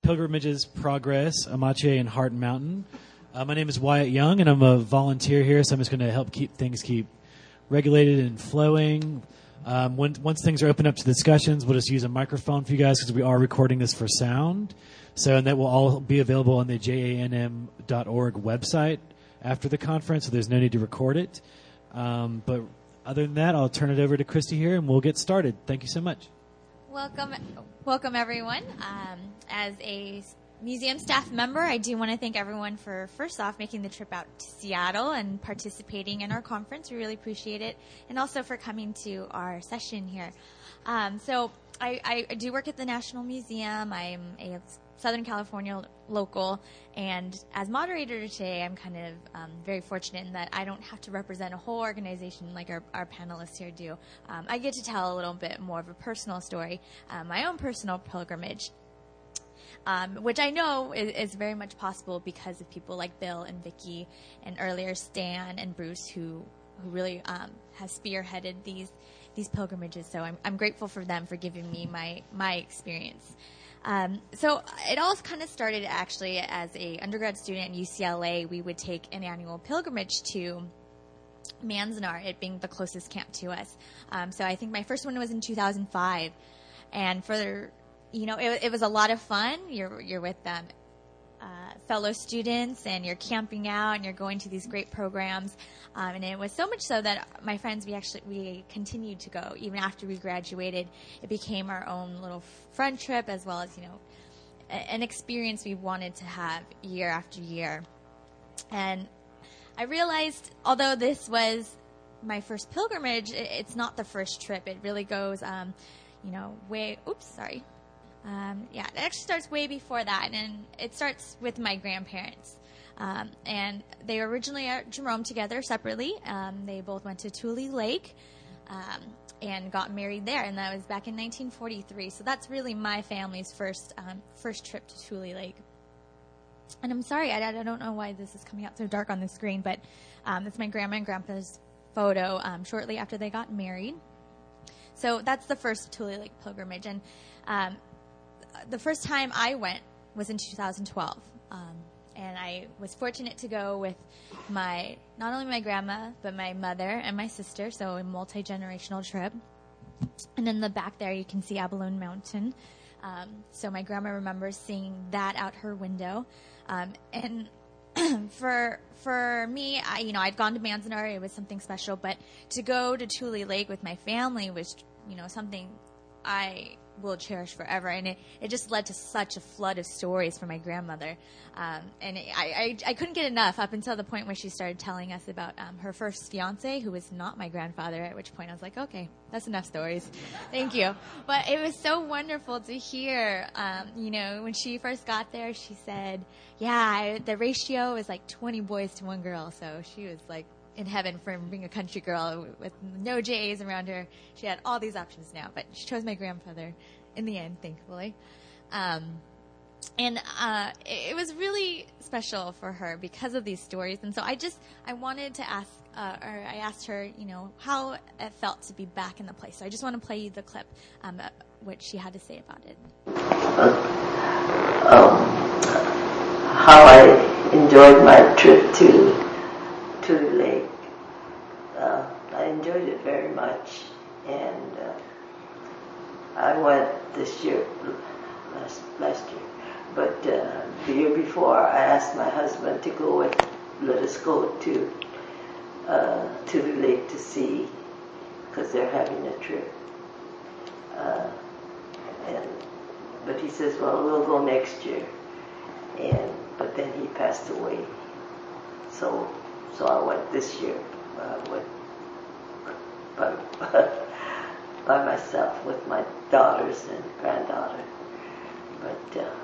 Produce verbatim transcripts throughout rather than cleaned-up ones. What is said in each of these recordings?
Pilgrimages Progress, Amache and Heart Mountain. Uh, my name is Wyatt Young, and I'm a volunteer here, so I'm just going to help keep things keep regulated and flowing. Um, when, once things are open up to discussions, we'll just use a microphone for you guys because we are recording this for sound. So, and that will all be available on the J A N M dot org website after the conference, so there's no need to record it. Um, but other than that, I'll turn it over to Christy here, and we'll get started. Thank you so much. Welcome, welcome everyone. Um, as a museum staff member, I do want to thank everyone for, first off, making the trip out to Seattle and participating in our conference. We really appreciate it. And also for coming to our session here. Um, so I, I do work at the National Museum. I'm a Southern California local. And as moderator today, I'm kind of um, very fortunate in that I don't have to represent a whole organization like our, our panelists here do. Um, I get to tell a little bit more of a personal story, uh, my own personal pilgrimage. Um, which I know is, is very much possible because of people like Bill and Vicki and earlier Stan and Bruce who who really um, have spearheaded these these pilgrimages. So I'm I'm grateful for them for giving me my my experience. Um, so it all kind of started actually as a undergrad student at U C L A. We would take an annual pilgrimage to Manzanar, it being the closest camp to us. Um, so I think my first one was in two thousand five, and for You know, it, it was a lot of fun. You're you're with um, uh, fellow students, and you're camping out, and you're going to these great programs. Um, and it was so much so that my friends, we actually we continued to go even after we graduated. It became our own little friend trip, as well as you know, a, an experience we wanted to have year after year. And I realized, although this was my first pilgrimage, it, it's not the first trip. It really goes, um, you know, way. Oops, sorry. Um, yeah, it actually starts way before that, and it starts with my grandparents. Um, and they were originally at Jerome together separately. Um, they both went to Tule Lake um, and got married there, and that was back in nineteen forty-three. So that's really my family's first um, first trip to Tule Lake. And I'm sorry, I, I don't know why this is coming out so dark on the screen, but um, it's my grandma and grandpa's photo um, shortly after they got married. So that's the first Tule Lake pilgrimage, and um, the first time I went was in two thousand twelve, um, and I was fortunate to go with my not only my grandma but my mother and my sister, so a multi-generational trip. And in the back there, you can see Abalone Mountain. Um, so my grandma remembers seeing that out her window, um, and for for me, I, you know, I'd gone to Manzanar; it was something special. But to go to Tule Lake with my family was, you know, something I will cherish forever, and it, it just led to such a flood of stories from my grandmother, um, and it, I, I I couldn't get enough up until the point where she started telling us about um, her first fiance, who was not my grandfather, at which point I was like, okay, that's enough stories, thank you. But it was so wonderful to hear, um, you know, when she first got there, she said, yeah, I, the ratio is like twenty boys to one girl, so she was like in heaven for being a country girl with no J As around her. She had all these options now, but she chose my grandfather in the end, thankfully. Um, and uh, it, it was really special for her because of these stories. And so I just, I wanted to ask, uh, or I asked her, you know, how it felt to be back in the place. So I just want to play you the clip, um, uh, what she had to say about it. Um, how I enjoyed my trip to to the lake. Uh, I enjoyed it very much, and uh, I went this year, last last year, but uh, the year before I asked my husband to go with, let us go to uh, to the lake to see, because they're having a trip. Uh, and but he says, well, we'll go next year, and but then he passed away, so. So I went this year uh, with, by, by myself with my daughters and granddaughter. But uh,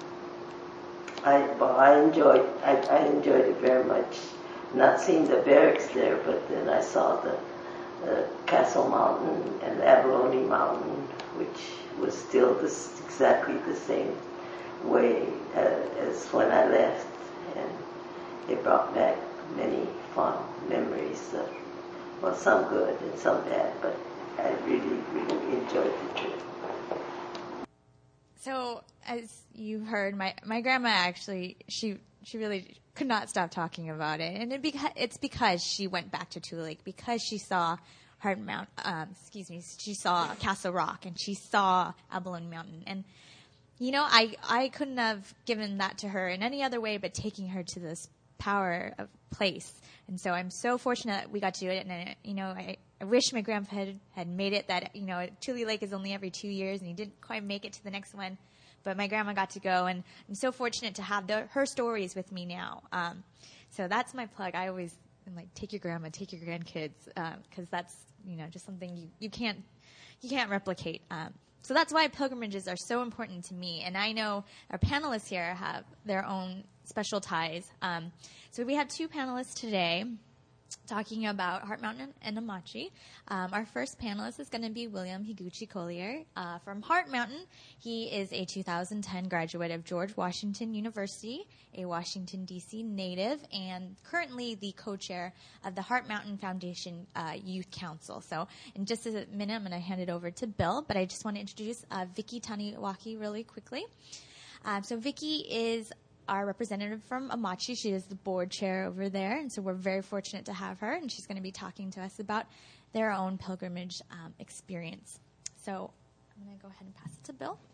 I well, I enjoyed I, I enjoyed it very much. Not seeing the barracks there, but then I saw the, the Castle Mountain and the Abalone Mountain, which was still this, exactly the same way uh, as when I left, and it brought back many fond memories of, well, some good and some bad, but I really, really enjoyed the trip. So, as you heard, my, my grandma actually, she she really could not stop talking about it. And it beca- it's because she went back to Tule Lake, because she saw Hard Mount, um, excuse me, she saw Castle Rock, and she saw Abalone Mountain. And, you know, I, I couldn't have given that to her in any other way but taking her to this power of place. And so I'm so fortunate that we got to do it. And, I, you know, I, I wish my grandpa had, had made it that, you know, Tule Lake is only every two years and he didn't quite make it to the next one. But my grandma got to go, and I'm so fortunate to have the, her stories with me now. Um, so that's my plug. I always am like, take your grandma, take your grandkids, because um, that's, you know, just something you, you can't you can't replicate. Um, so that's why pilgrimages are so important to me. And I know our panelists here have their own special ties. Um, so we have two panelists today talking about Heart Mountain and Amache. Um, our first panelist is going to be William Higuchi Collier uh, from Heart Mountain. He is a two thousand ten graduate of George Washington University, a Washington, D C native, and currently the co-chair of the Heart Mountain Foundation uh, Youth Council. So in just a minute, I'm going to hand it over to Bill, but I just want to introduce uh, Vicki Taniwaki really quickly. Um, so Vicki is our representative from Amache. She is the board chair over there, and so we're very fortunate to have her, and she's going to be talking to us about their own pilgrimage um, experience. So I'm going to go ahead and pass it to Bill.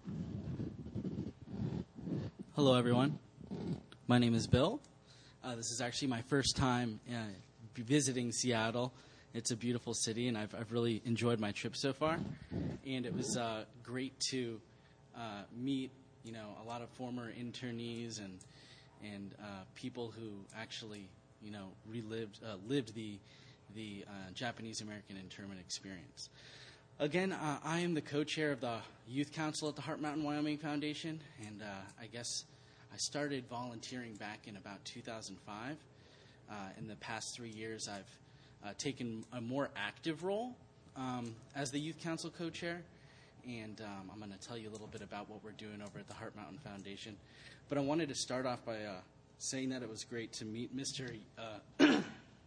Hello, everyone. My name is Bill. Uh, this is actually my first time uh, visiting Seattle. It's a beautiful city, and I've, I've really enjoyed my trip so far, and it was uh, great to uh, meet you know, a lot of former internees and and uh, people who actually, you know, relived uh, lived the the uh, Japanese American internment experience. Again, uh, I am the co-chair of the Youth Council at the Heart Mountain Wyoming Foundation, and uh, I guess I started volunteering back in about two thousand five. Uh, in the past three years, I've uh, taken a more active role um, as the Youth Council co-chair. And um, I'm going to tell you a little bit about what we're doing over at the Heart Mountain Foundation. But I wanted to start off by uh, saying that it was great to meet Mister Uh,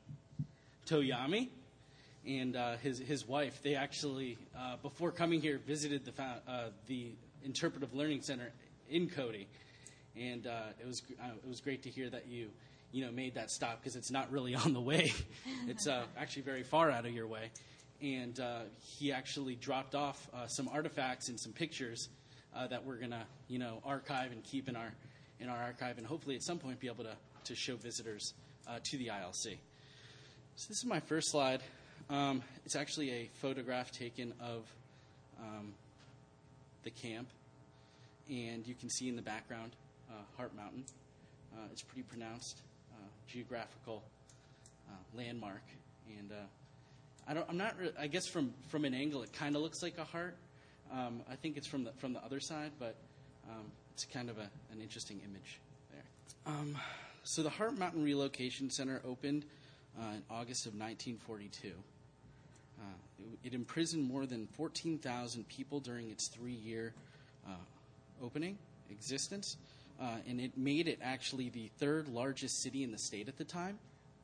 Toyami and uh, his his wife. They actually, uh, before coming here, visited the fa- uh, the Interpretive Learning Center in Cody, and uh, it was uh, it was great to hear that you you know made that stop, because it's not really on the way. It's uh, actually very far out of your way. And uh, he actually dropped off uh, some artifacts and some pictures uh, that we're gonna, you know, archive and keep in our in our archive, and hopefully at some point be able to to show visitors uh, to the I L C. So this is my first slide. Um, it's actually a photograph taken of um, the camp, and you can see in the background uh, Heart Mountain. Uh, it's pretty pronounced uh, geographical uh, landmark, and. Uh, I don't. I'm not. Re- I guess from, from an angle, it kind of looks like a heart. Um, I think it's from the from the other side, but um, it's kind of a, an interesting image there. Um, so the Heart Mountain Relocation Center opened uh, in August of nineteen forty-two. Uh, it, it imprisoned more than fourteen thousand people during its three-year uh, opening existence, uh, and it made it actually the third largest city in the state at the time.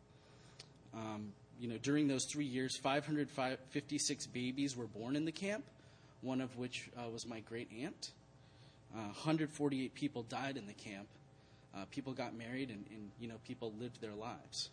Um, You know, during those three years, five hundred fifty-six babies were born in the camp, one of which uh, was my great aunt. Uh, one hundred forty-eight people died in the camp. Uh, people got married, and, and, you know, people lived their lives.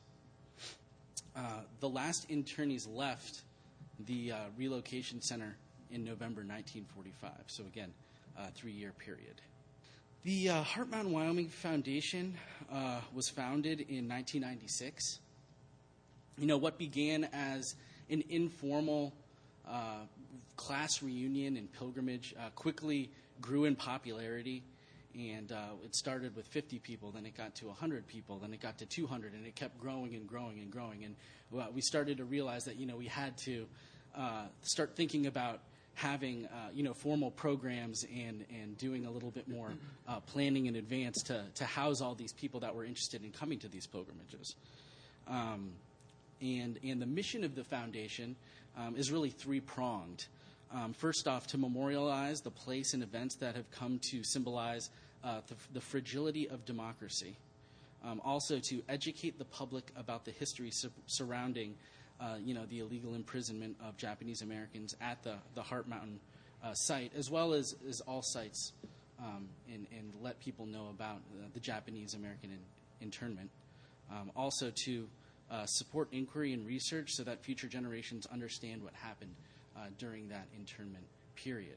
Uh, the last internees left the uh, relocation center in November nineteen forty-five. So, again, a three-year period. The uh, Heart Mountain Wyoming Foundation uh, was founded in nineteen ninety-six. You know, what began as an informal uh, class reunion and pilgrimage uh, quickly grew in popularity, and uh, it started with fifty people, then it got to one hundred people, then it got to two hundred, and it kept growing and growing and growing. And well, we started to realize that, you know, we had to uh, start thinking about having, uh, you know, formal programs and, and doing a little bit more uh, planning in advance to, to house all these people that were interested in coming to these pilgrimages. Um, And, and the mission of the foundation um, is really three-pronged. Um, first off, to memorialize the place and events that have come to symbolize uh, the, the fragility of democracy. Um, also, to educate the public about the history su- surrounding uh, you know, the illegal imprisonment of Japanese Americans at the, the Heart Mountain uh, site, as well as, as all sites, um, and, and let people know about uh, the Japanese American in, internment. Um, also to uh, support inquiry and research so that future generations understand what happened uh, during that internment period.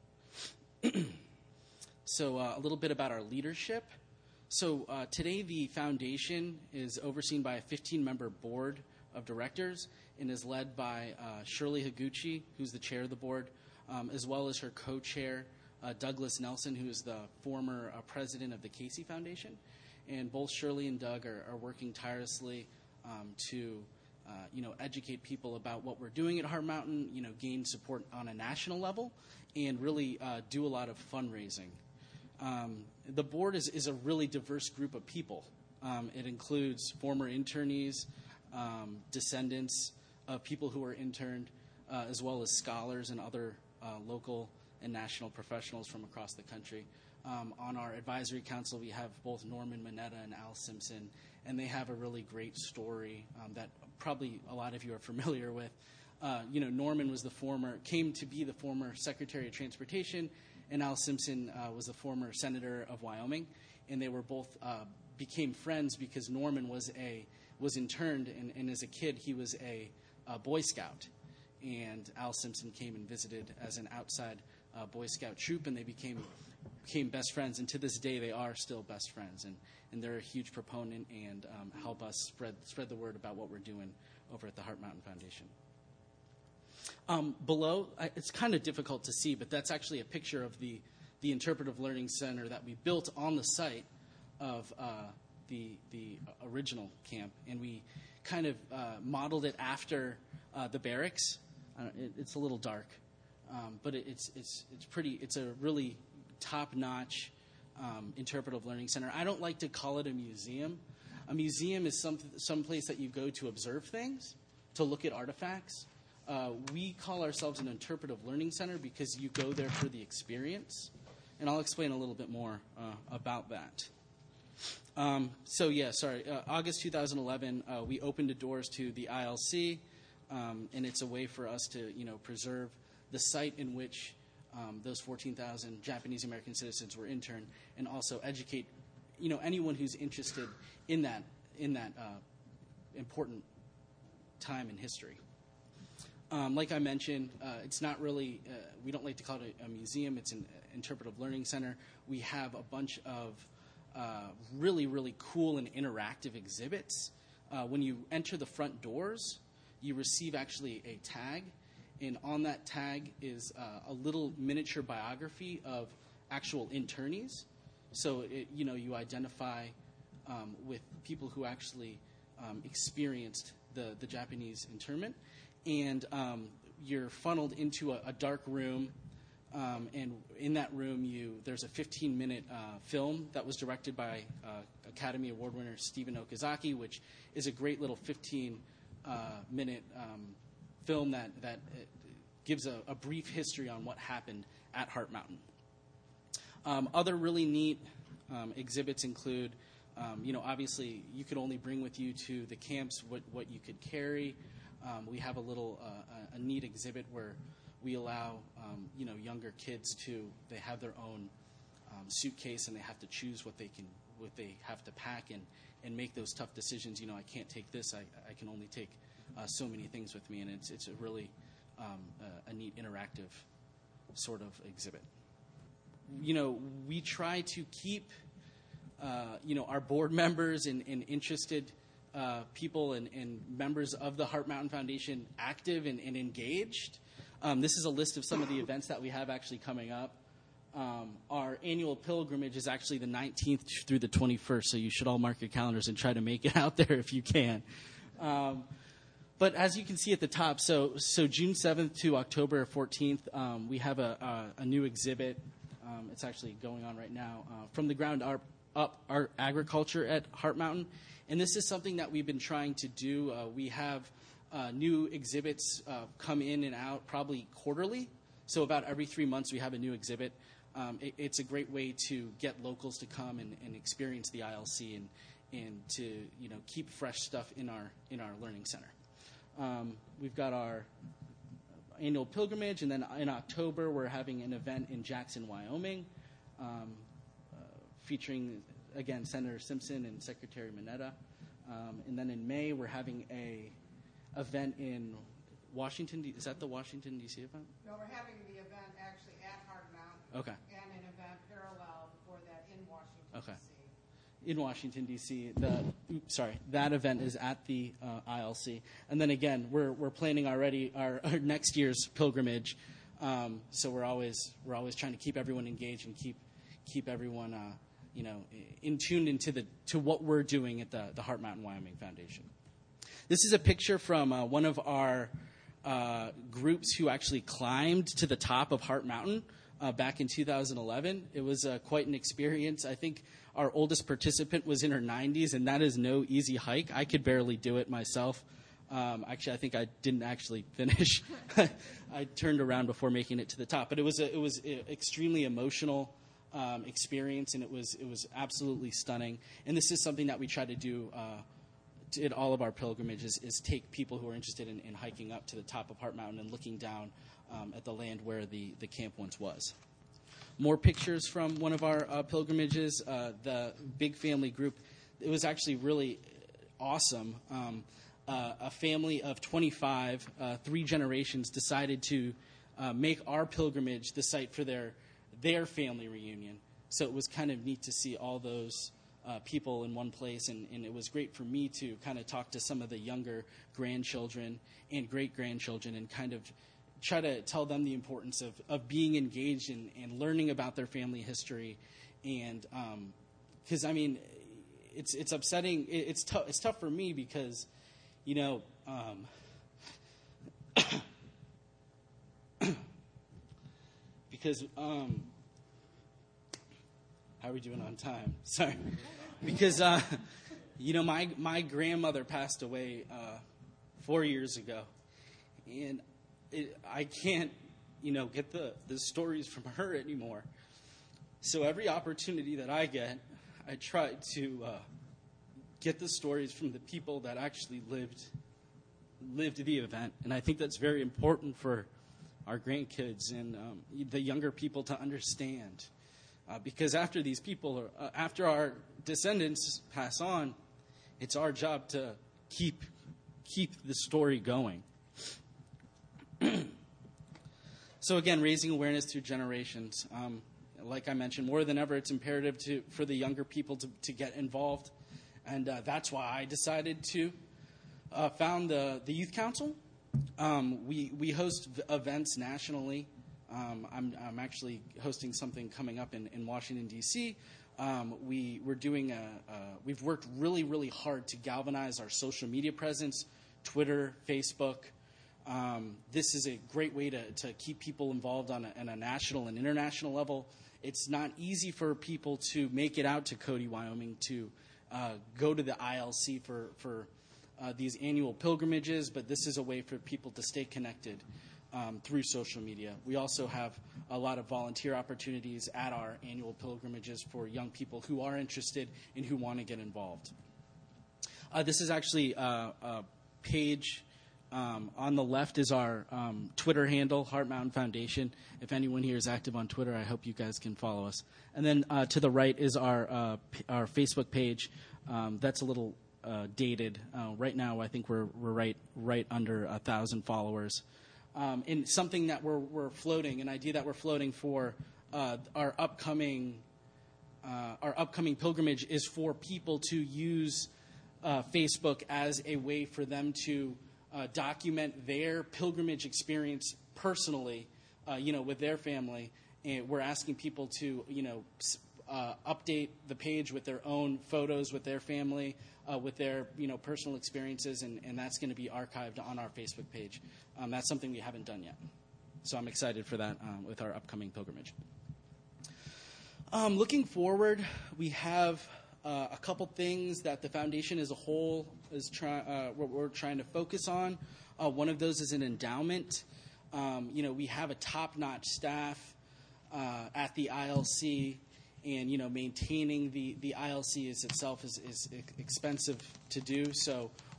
So uh, a little bit about our leadership. So uh, today the foundation is overseen by a fifteen-member board of directors and is led by uh, Shirley Higuchi, who's the chair of the board, um, as well as her co-chair, uh, Douglas Nelson, who is the former uh, president of the Casey Foundation. And both Shirley and Doug are, are working tirelessly um, to uh, you know, educate people about what we're doing at Heart Mountain, you know, gain support on a national level, and really uh, do a lot of fundraising. Um, the board is, is a really diverse group of people. Um, it includes former internees, um, descendants of people who were interned, uh, as well as scholars and other uh, local and national professionals from across the country. Um, on our advisory council, we have both Norman Mineta and Al Simpson, and they have a really great story um, that probably a lot of you are familiar with. Uh, you know, Norman was the former, came to be the former Secretary of Transportation, and Al Simpson uh, was the former Senator of Wyoming, and they were both uh, became friends because Norman was a was interned, and, and as a kid he was a, a Boy Scout, and Al Simpson came and visited as an outside uh, Boy Scout troop, and they became became best friends, and to this day they are still best friends, and, and they're a huge proponent and um, help us spread spread the word about what we're doing over at the Heart Mountain Foundation. Um, below, I, it's kind of difficult to see, but that's actually a picture of the, the Interpretive Learning Center that we built on the site of uh, the, the original camp, and we kind of uh, modeled it after uh, the barracks. Uh, it, it's a little dark, um, but it, it's, it's, it's pretty, it's a really top-notch um, interpretive learning center. I don't like to call it a museum. A museum is some, some place that you go to observe things, to look at artifacts. Uh, we call ourselves an interpretive learning center because you go there for the experience. And I'll explain a little bit more uh, about that. Um, so, yeah, sorry. Uh, August two thousand eleven, uh, we opened the doors to the I L C, um, and it's a way for us to, you know, preserve the site in which um, those fourteen thousand Japanese American citizens were interned, and also educate, you know, anyone who's interested in that in that uh, important time in history. Um, like I mentioned, uh, it's not really, uh, we don't like to call it a, a museum. It's an interpretive learning center. We have a bunch of uh, really, really cool and interactive exhibits. Uh, when you enter the front doors, you receive actually a tag. And on that tag is uh, a little miniature biography of actual internees. So, it, you know, you identify um, with people who actually um, experienced the, the Japanese internment. And um, you're funneled into a, a dark room, um, and in that room, you there's a fifteen-minute uh, film that was directed by uh, Academy Award winner Stephen Okazaki, which is a great little fifteen-minute uh, um, film that that gives a, a brief history on what happened at Heart Mountain. Um, other really neat um, exhibits include, um, you know, obviously you could only bring with you to the camps what, what you could carry. Um, we have a little uh, a neat exhibit where we allow um, you know younger kids to they have their own um, suitcase, and they have to choose what they can what they have to pack and, and make those tough decisions. You know, I can't take this. I, I can only take uh, so many things with me, and it's it's a really um, a, a neat interactive sort of exhibit. You know, we try to keep uh, you know our board members and, and interested Uh, people and, and members of the Heart Mountain Foundation active and, and engaged. Um, this is a list of some of the events that we have actually coming up. Um, our annual pilgrimage is actually the nineteenth through the twenty-first, so you should all mark your calendars and try to make it out there if you can. Um, but as you can see at the top, so so June seventh to October fourteenth, um, we have a, a, a new exhibit. Um, it's actually going on right now. Uh, from the ground up, up our agriculture at Heart Mountain. And this is something that we've been trying to do. Uh, we have uh, new exhibits uh, come in and out probably quarterly. So about every three months we have a new exhibit. Um, it, it's a great way to get locals to come and, and experience the I L C and, and to you know keep fresh stuff in our in our learning center. Um, we've got our annual pilgrimage, and then in October we're having an event in Jackson, Wyoming, um, uh, featuring again Senator Simpson and Secretary Mineta. Um, and then in May we're having a event in Washington. D- is that the Washington D C event? No, we're having the event actually at Hard Mountain. Okay. And an event parallel before that in Washington Okay. D C. In Washington D C, the oops, sorry, that event is at the uh, I L C, and then again, we're we're planning already our, our next year's pilgrimage. Um, so we're always we're always trying to keep everyone engaged and keep keep everyone uh, you know in tuned into the to what we're doing at the the Heart Mountain Wyoming Foundation. This is a picture from uh, one of our uh, groups who actually climbed to the top of Heart Mountain uh, back in two thousand eleven. It was uh, quite an experience. I think our oldest participant was in her nineties, and that is no easy hike. I could barely do it myself. Um, actually, I think I didn't actually finish. I turned around before making it to the top. But it was a, it was an extremely emotional um, experience, and it was it was absolutely stunning. And this is something that we try to do uh, in all of our pilgrimages: is take people who are interested in, in hiking up to the top of Heart Mountain and looking down um, at the land where the, the camp once was. More pictures from one of our uh, pilgrimages, uh, the big family group. It was actually really awesome. Um, uh, a family of twenty-five, uh, three generations, decided to uh, make our pilgrimage the site for their their family reunion. So it was kind of neat to see all those uh, people in one place, and, and it was great for me to kind of talk to some of the younger grandchildren and great-grandchildren and kind of try to tell them the importance of, of being engaged and, and learning about their family history. And because, um, I mean, it's it's upsetting. It, it's, tough, it's tough for me because, you know, um, because, um, how are we doing on time? Sorry. Because, uh, you know, my, my grandmother passed away uh, four years ago. And It, I can't, you know, get the, the stories from her anymore. So every opportunity that I get, I try to uh, get the stories from the people that actually lived lived the event. And I think that's very important for our grandkids and um, the younger people to understand. Uh, because after these people, are, uh, after our descendants pass on, it's our job to keep keep the story going. So again, raising awareness through generations. Um, like I mentioned, more than ever, it's imperative to, for the younger people to, to get involved. And uh, that's why I decided to uh, found the, the Youth Council. Um, we, we host v- events nationally. Um, I'm, I'm actually hosting something coming up in, in Washington, D C Um, we, we're doing a, a, we've worked really, really hard to galvanize our social media presence, Twitter, Facebook. Um, this is a great way to, to keep people involved on a, on a national and international level. It's not easy for people to make it out to Cody, Wyoming, to uh, go to the I L C for, for uh, these annual pilgrimages, but this is a way for people to stay connected um, through social media. We also have a lot of volunteer opportunities at our annual pilgrimages for young people who are interested and who want to get involved. Uh, this is actually a, a page. Um, on the left is our um, Twitter handle, Heart Mountain Foundation. If anyone here is active on Twitter, I hope you guys can follow us. And then uh, to the right is our uh, p- our Facebook page. Um, that's a little uh, dated. Uh, right now, I think we're we're right right under a thousand followers. Um, and something that we're we're floating, an idea that we're floating for uh, our upcoming uh, our upcoming pilgrimage is for people to use uh, Facebook as a way for them to Uh, document their pilgrimage experience personally, uh, you know, with their family. And we're asking people to, you know, uh, update the page with their own photos with their family, uh, with their, you know, personal experiences, and, and that's going to be archived on our Facebook page. Um, that's something we haven't done yet. So I'm excited for that um, with our upcoming pilgrimage. Um, looking forward, we have Uh, a couple things that the foundation as a whole is trying, uh, what we're trying to focus on. Uh, one of those is an endowment. Um, you know, we have a top-notch staff uh, at the I L C, and you know, maintaining the, the I L C is itself is, is expensive to do. So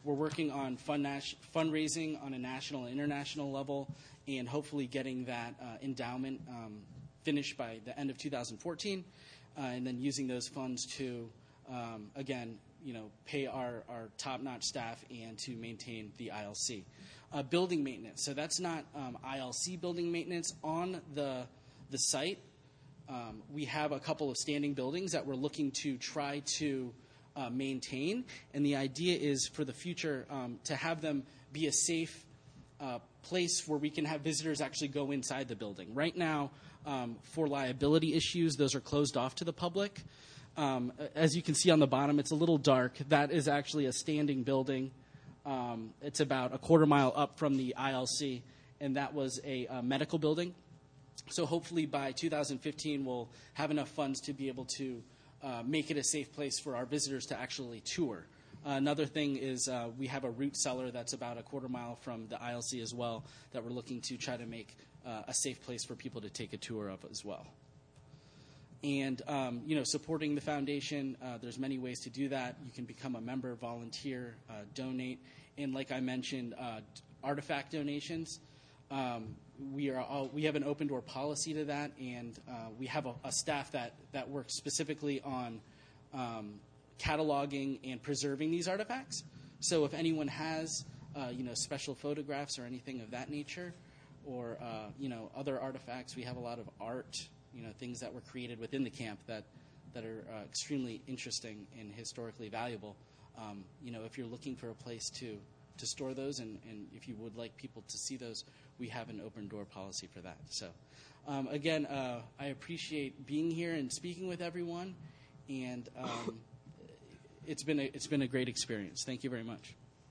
we're working on fund nas- fundraising on a national and international level, and hopefully getting that uh, endowment um, finished by the end of two thousand fourteen, uh, and then using those funds to, um, again, you know, pay our, our top-notch staff and to maintain the I L C. Uh, building maintenance. So that's not um, I L C building maintenance. On the, the site, um, we have a couple of standing buildings that we're looking to try to uh, maintain. And the idea is for the future um, to have them be a safe uh, place where we can have visitors actually go inside the building. Right now, um, for liability issues, those are closed off to the public. Um, as you can see on the bottom, it's a little dark. That is actually a standing building. Um, it's about a quarter mile up from the I L C, and that was a, a medical building. So hopefully by two thousand fifteen, we'll have enough funds to be able to uh, make it a safe place for our visitors to actually tour. Uh, another thing is uh, we have a root cellar that's about a quarter mile from the I L C as well that we're looking to try to make uh, a safe place for people to take a tour of as well. And, um, you know, supporting the foundation, uh, there's many ways to do that. You can become a member, volunteer, uh, donate. And like I mentioned, uh, artifact donations. Um, we are all, we have an open door policy to that, and uh, we have a, a staff that, that works specifically on um, cataloging and preserving these artifacts. So if anyone has, uh, you know, special photographs or anything of that nature, or, uh, you know, other artifacts, we have a lot of art, you know, things that were created within the camp that, that are uh, extremely interesting and historically valuable. Um, you know, if you're looking for a place to, to store those, and, and if you would like people to see those, we have an open door policy for that. So, um, again, uh, I appreciate being here and speaking with everyone, and um, it's been a, it's been a great experience. Thank you very much.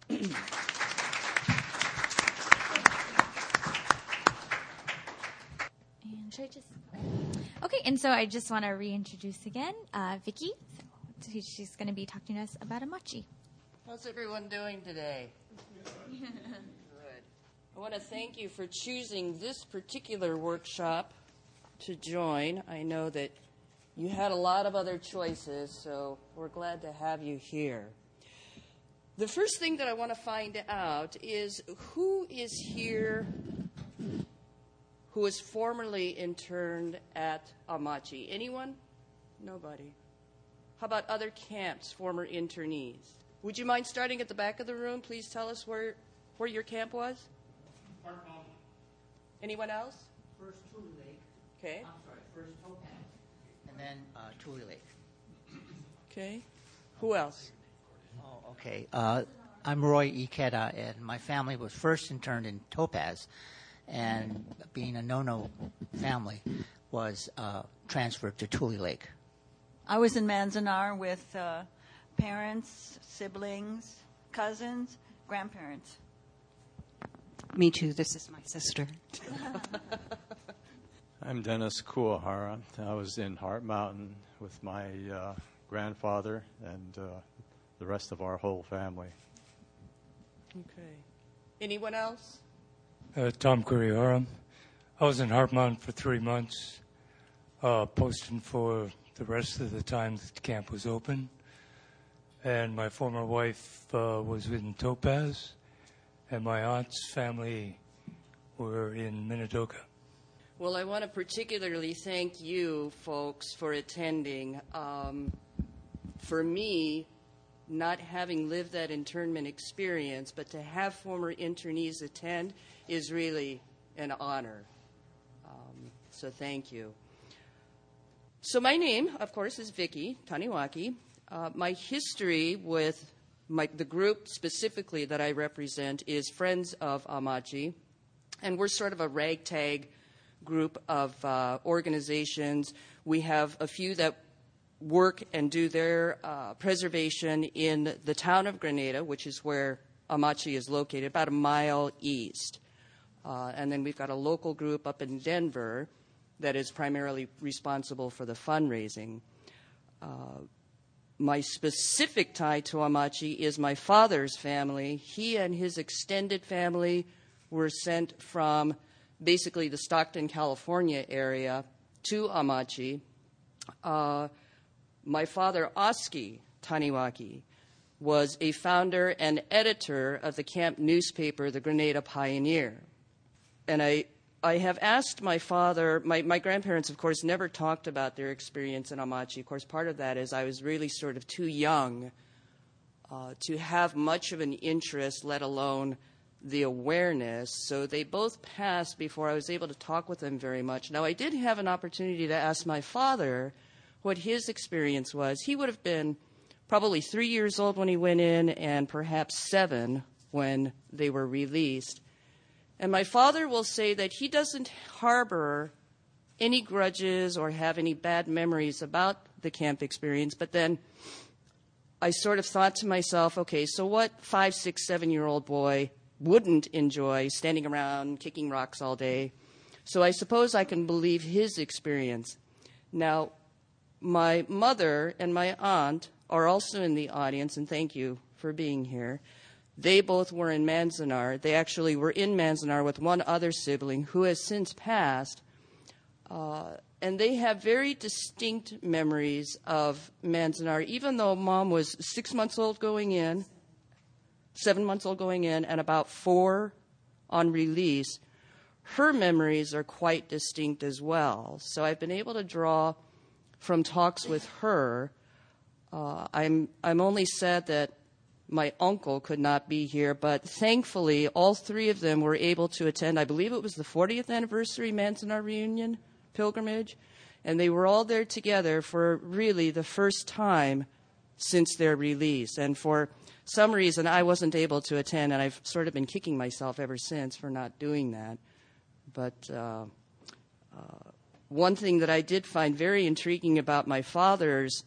And should I just? Okay, and so I just want to reintroduce again uh, Vicki. So she's going to be talking to us about Amachi. How's everyone doing today? Good. I want to thank you for choosing this particular workshop to join. I know that you had a lot of other choices, so we're glad to have you here. The first thing that I want to find out is who is here who was formerly interned at Amachi? Anyone? Nobody. How about other camps, former internees? Would you mind starting at the back of the room? Please tell us where, where your camp was. Hart Mountain. Anyone else? First Tule Lake. Okay. I'm sorry, first Topaz. And then uh, Tule Lake. Okay. Who else? Oh, okay. Uh, I'm Roy Ikeda, and my family was first interned in Topaz, and being a no-no family, was uh, transferred to Tule Lake. I was in Manzanar with uh, parents, siblings, cousins, grandparents. Me too. This is my sister. I'm Dennis Kuahara. I was in Hart Mountain with my uh, grandfather and uh, the rest of our whole family. Okay. Anyone else? Uh, Tom Kuriara. I was in Hart Mountain for three months, uh, posting for the rest of the time that the camp was open. And my former wife uh, was in Topaz, and my aunt's family were in Minidoka. Well, I want to particularly thank you folks for attending. Um, for me, not having lived that internment experience, but to have former internees attend is really an honor. Um, so thank you. So my name, of course, is Vicki Taniwaki. Uh, my history with my, the group specifically that I represent is Friends of Amachi, and we're sort of a ragtag group of uh, organizations. We have a few that work and do their uh, preservation in the town of Grenada, which is where Amachi is located, about a mile east. Uh, and then we've got a local group up in Denver that is primarily responsible for the fundraising. Uh, my specific tie to Amachi is my father's family. He and his extended family were sent from basically the Stockton, California area to Amachi. Uh, my father, Oski Taniwaki, was a founder and editor of the camp newspaper, the Grenada Pioneer. And I, I have asked my father, my, my grandparents, of course, never talked about their experience in Amache. Of course, part of that is I was really sort of too young uh, to have much of an interest, let alone the awareness. So they both passed before I was able to talk with them very much. Now, I did have an opportunity to ask my father what his experience was. He would have been probably three years old when he went in and perhaps seven when they were released. And my father will say that he doesn't harbor any grudges or have any bad memories about the camp experience. But then I sort of thought to myself, okay, so what five, six, seven-year-old boy wouldn't enjoy standing around kicking rocks all day? So I suppose I can believe his experience. Now, my mother and my aunt are also in the audience, and thank you for being here. They both were in Manzanar. They actually were in Manzanar with one other sibling who has since passed. Uh, and they have very distinct memories of Manzanar, even though Mom was six months old going in, seven months old going in, and about four on release. Her memories are quite distinct as well. So I've been able to draw from talks with her. Uh, I'm, I'm only sad that my uncle could not be here, but thankfully all three of them were able to attend. I believe it was the fortieth anniversary Manzanar reunion pilgrimage, and they were all there together for really the first time since their release. And for some reason, I wasn't able to attend, and I've sort of been kicking myself ever since for not doing that. But uh, uh, one thing that I did find very intriguing about my father's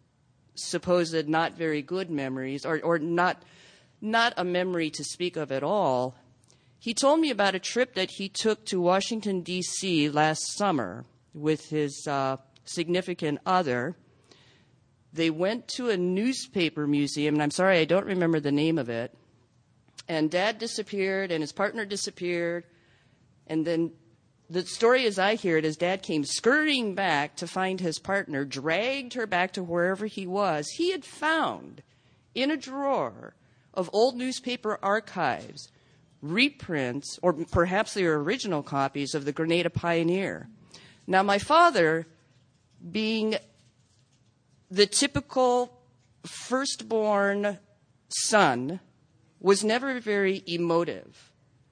supposed not very good memories, or, or not, not a memory to speak of at all, he told me about a trip that he took to Washington, D C last summer with his uh, significant other. They went to a newspaper museum, and I'm sorry, I don't remember the name of it. And Dad disappeared, and his partner disappeared. And then the story as I hear it is Dad came scurrying back to find his partner, dragged her back to wherever he was. He had found in a drawer of old newspaper archives reprints, or perhaps their original copies, of the Grenada Pioneer. Now, my father, being the typical firstborn son, was never very emotive.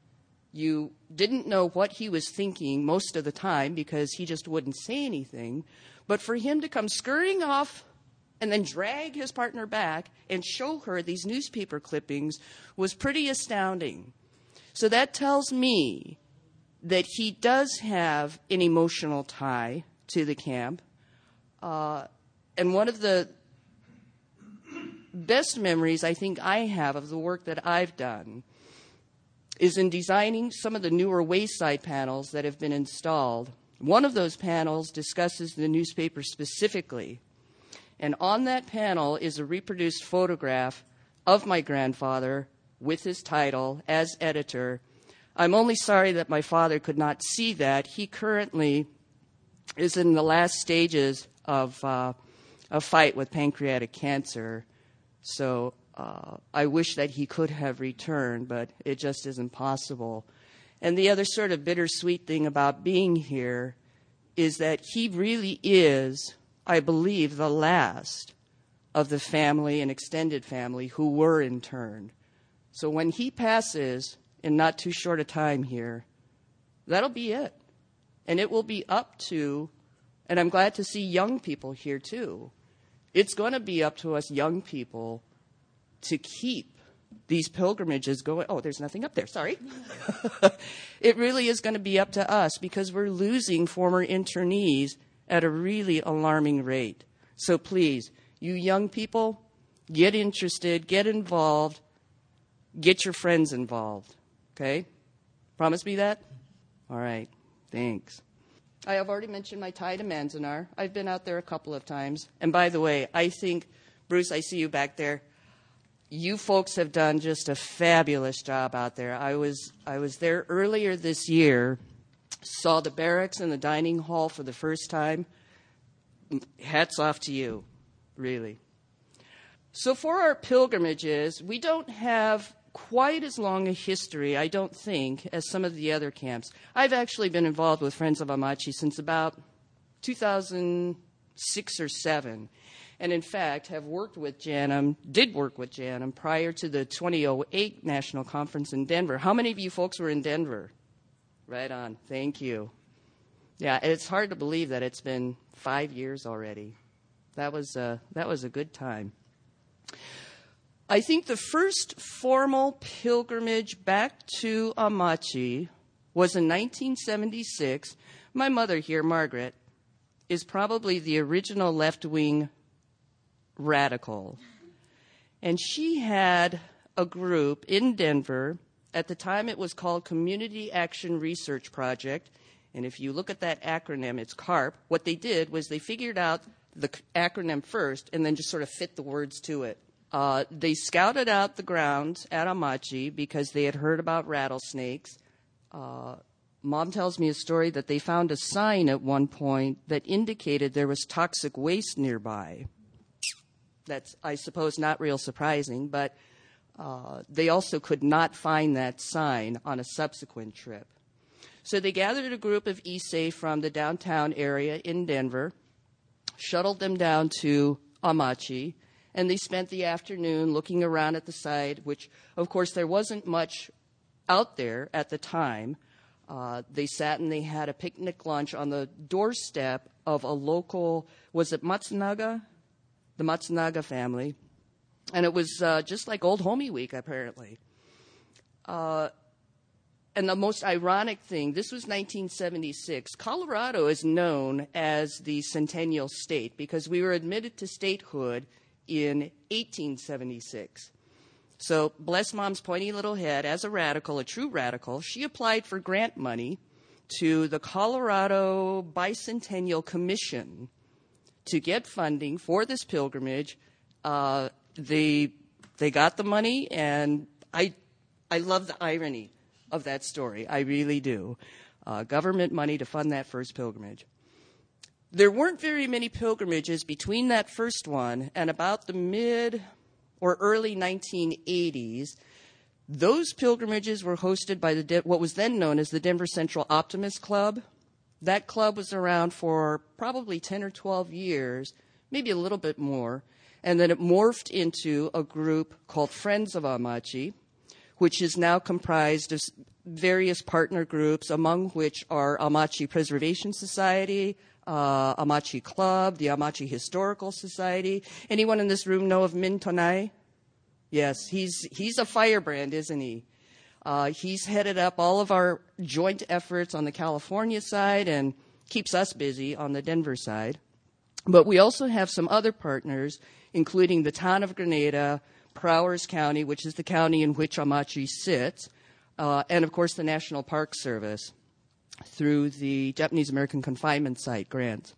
You didn't know what he was thinking most of the time because he just wouldn't say anything. But for him to come scurrying off and then drag his partner back and show her these newspaper clippings was pretty astounding. So that tells me that he does have an emotional tie to the camp. Uh, and one of the best memories I think I have of the work that I've done is in designing some of the newer wayside panels that have been installed. One of those panels discusses the newspaper specifically. And on that panel is a reproduced photograph of my grandfather with his title as editor. I'm only sorry that my father could not see that. He currently is in the last stages of uh, a fight with pancreatic cancer. So uh, I wish that he could have returned, but it just isn't possible. And the other sort of bittersweet thing about being here is that he really is, I believe, the last of the family and extended family who were interned. So when he passes in not too short a time here, that'll be it. And it will be up to, and I'm glad to see young people here too, it's going to be up to us young people to keep these pilgrimages going. Oh, there's nothing up there. Sorry. It really is going to be up to us because we're losing former internees at a really alarming rate. So please, you young people, get interested, get involved, get your friends involved. Okay? Promise me that? All right. Thanks. I have already mentioned my tie to Manzanar. I've been out there a couple of times. And by the way, I think, Bruce, I see you back there. You folks have done just a fabulous job out there. I was I was there earlier this year, saw the barracks and the dining hall for the first time. Hats off to you, really. So for our pilgrimages, we don't have quite as long a history, I don't think, as some of the other camps. I've actually been involved with Friends of Amachi since about two thousand six or seven, and in fact have worked with JANM, did work with JANM prior to the two thousand eight National Conference in Denver. How many of you folks were in Denver? Right on. Thank you. Yeah, it's hard to believe that it's been five years already. That was uh, that was a good time. I think the first formal pilgrimage back to Amachi was in nineteen seventy-six. My mother here, Margaret, is probably the original left-wing radical. And she had a group in Denver. At the time, it was called Community Action Research Project. And if you look at that acronym, it's CARP. What they did was they figured out the acronym first and then just sort of fit the words to it. Uh, they scouted out the grounds at Amachi because they had heard about rattlesnakes. Uh, Mom tells me a story that they found a sign at one point that indicated there was toxic waste nearby. That's, I suppose, not real surprising, but uh, they also could not find that sign on a subsequent trip. So they gathered a group of Issei from the downtown area in Denver, shuttled them down to Amachi, and they spent the afternoon looking around at the site, which, of course, there wasn't much out there at the time. Uh, they sat and they had a picnic lunch on the doorstep of a local, was it Matsunaga? The Matsunaga family. And it was uh, just like Old Homie Week, apparently. Uh, and the most ironic thing, this was nineteen seventy-six. Colorado is known as the Centennial State because we were admitted to statehood in eighteen seventy-six. So bless Mom's pointy little head, as a radical, a true radical, she applied for grant money to the Colorado Bicentennial Commission to get funding for this pilgrimage. Uh, they they got the money, and I I love the irony of that story. I really do. Uh, government money to fund that first pilgrimage. There weren't very many pilgrimages between that first one and about the mid or early nineteen eighties. Those pilgrimages were hosted by the De- what was then known as the Denver Central Optimist Club. That club was around for probably ten or twelve years, maybe a little bit more, and then it morphed into a group called Friends of Amachi, which is now comprised of various partner groups, among which are Amachi Preservation Society, uh, Amachi Club, the Amachi Historical Society. Anyone in this room know of Min Tonai? Yes, he's he's a firebrand, isn't he? Uh, he's headed up all of our joint efforts on the California side and keeps us busy on the Denver side. But we also have some other partners, including the town of Grenada, Prowers County, which is the county in which Amachi sits, uh, and, of course, the National Park Service through the Japanese American Confinement Site grant.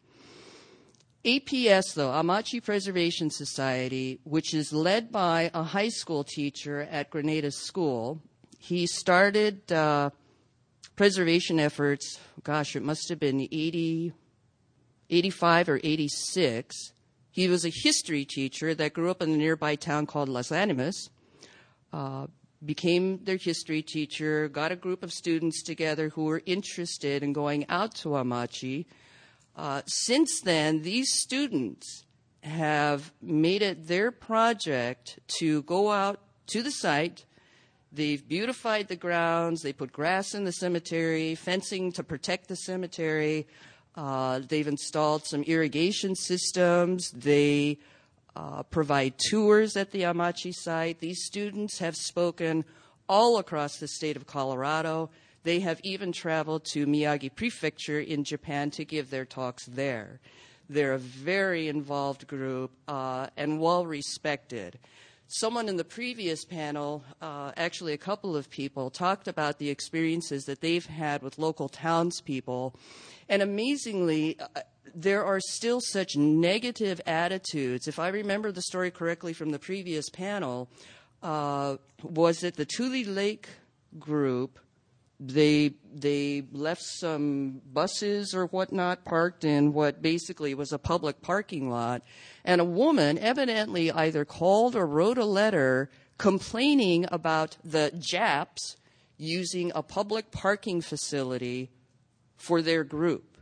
A P S, though, Amachi Preservation Society, which is led by a high school teacher at Grenada School. He started uh, preservation efforts, gosh, it must have been eighty, eighty-five or eighty-six. He was a history teacher that grew up in a nearby town called Las Animas, uh, became their history teacher, got a group of students together who were interested in going out to Amachi. Uh, since then, these students have made it their project to go out to the site. They've beautified the grounds. They put grass in the cemetery, fencing to protect the cemetery. Uh, they've installed some irrigation systems. They uh, provide tours at the Amachi site. These students have spoken all across the state of Colorado. They have even traveled to Miyagi Prefecture in Japan to give their talks there. They're a very involved group uh, and well respected. Someone in the previous panel, uh, actually a couple of people, talked about the experiences that they've had with local townspeople. And amazingly, uh, there are still such negative attitudes. If I remember the story correctly from the previous panel, uh, was it the Tule Lake group they they left some buses or whatnot parked in what basically was a public parking lot, and a woman evidently either called or wrote a letter complaining about the Japs using a public parking facility for their group.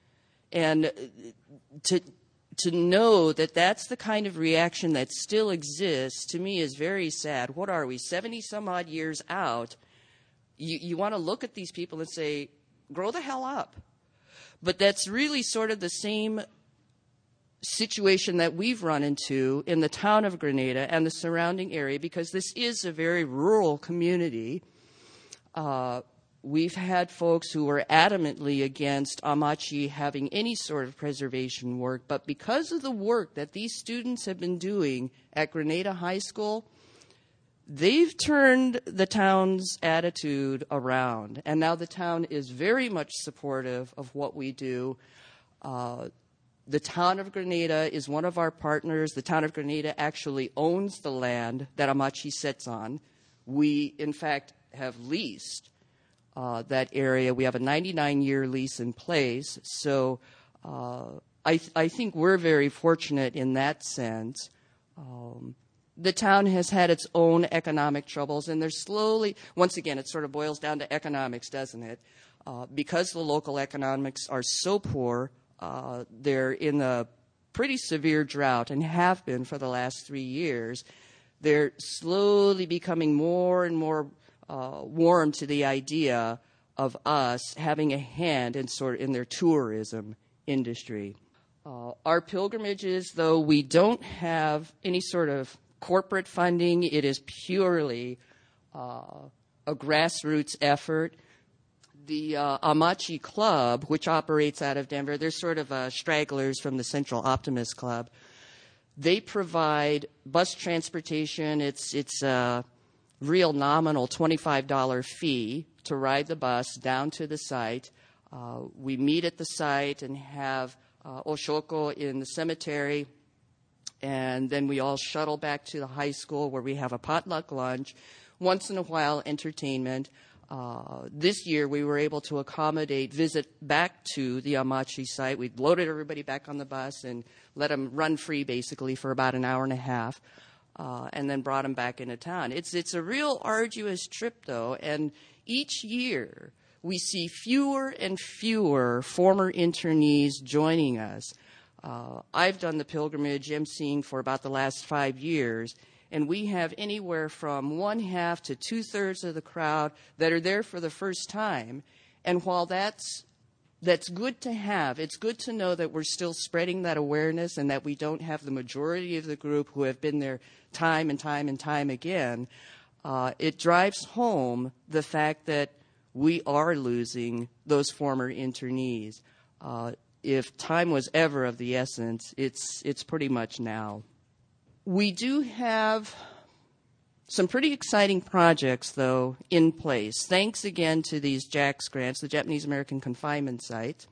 And to to know that that's the kind of reaction that still exists, to me, is very sad. What are we, seventy some odd years out? You, you want to look at these people and say, grow the hell up. But that's really sort of the same situation that we've run into in the town of Grenada and the surrounding area, because this is a very rural community. Uh, we've had folks who were adamantly against Amachi having any sort of preservation work, but because of the work that these students have been doing at Grenada High School, they've turned the town's attitude around, and now the town is very much supportive of what we do. Uh, the town of Grenada is one of our partners. The town of Grenada actually owns the land that Amachi sits on. We, in fact, have leased uh, that area. We have a ninety-nine year lease in place, so uh, I, th- I think we're very fortunate in that sense. Um, The town has had its own economic troubles, and they're slowly, once again, it sort of boils down to economics, doesn't it? Uh, because the local economics are so poor, uh, they're in a pretty severe drought and have been for the last three years. They're slowly becoming more and more uh, warm to the idea of us having a hand in sort of in their tourism industry. Uh, our pilgrimages, though we don't have any sort of corporate funding, it is purely uh, a grassroots effort. The uh, Amachi Club, which operates out of Denver, they're sort of uh, stragglers from the Central Optimist Club. They provide bus transportation. It's it's a real nominal twenty-five dollars fee to ride the bus down to the site. Uh, we meet at the site and have uh, oshoko in the cemetery. And then we all shuttle back to the high school where we have a potluck lunch, once in a while entertainment. Uh, this year we were able to accommodate visit back to the Amachi site. We loaded everybody back on the bus and let them run free basically for about an hour and a half, uh, and then brought them back into town. It's, it's a real arduous trip, though, and each year we see fewer and fewer former internees joining us. Uh, I've done the pilgrimage emceeing for about the last five years, and we have anywhere from one half to two-thirds of the crowd that are there for the first time. And while that's that's good to have, it's good to know that we're still spreading that awareness and that we don't have the majority of the group who have been there time and time and time again. Uh, it drives home the fact that we are losing those former internees. Uh, If time was ever of the essence, it's it's pretty much now. We do have some pretty exciting projects, though, in place. Thanks again to these JACS grants, the Japanese American Confinement Site.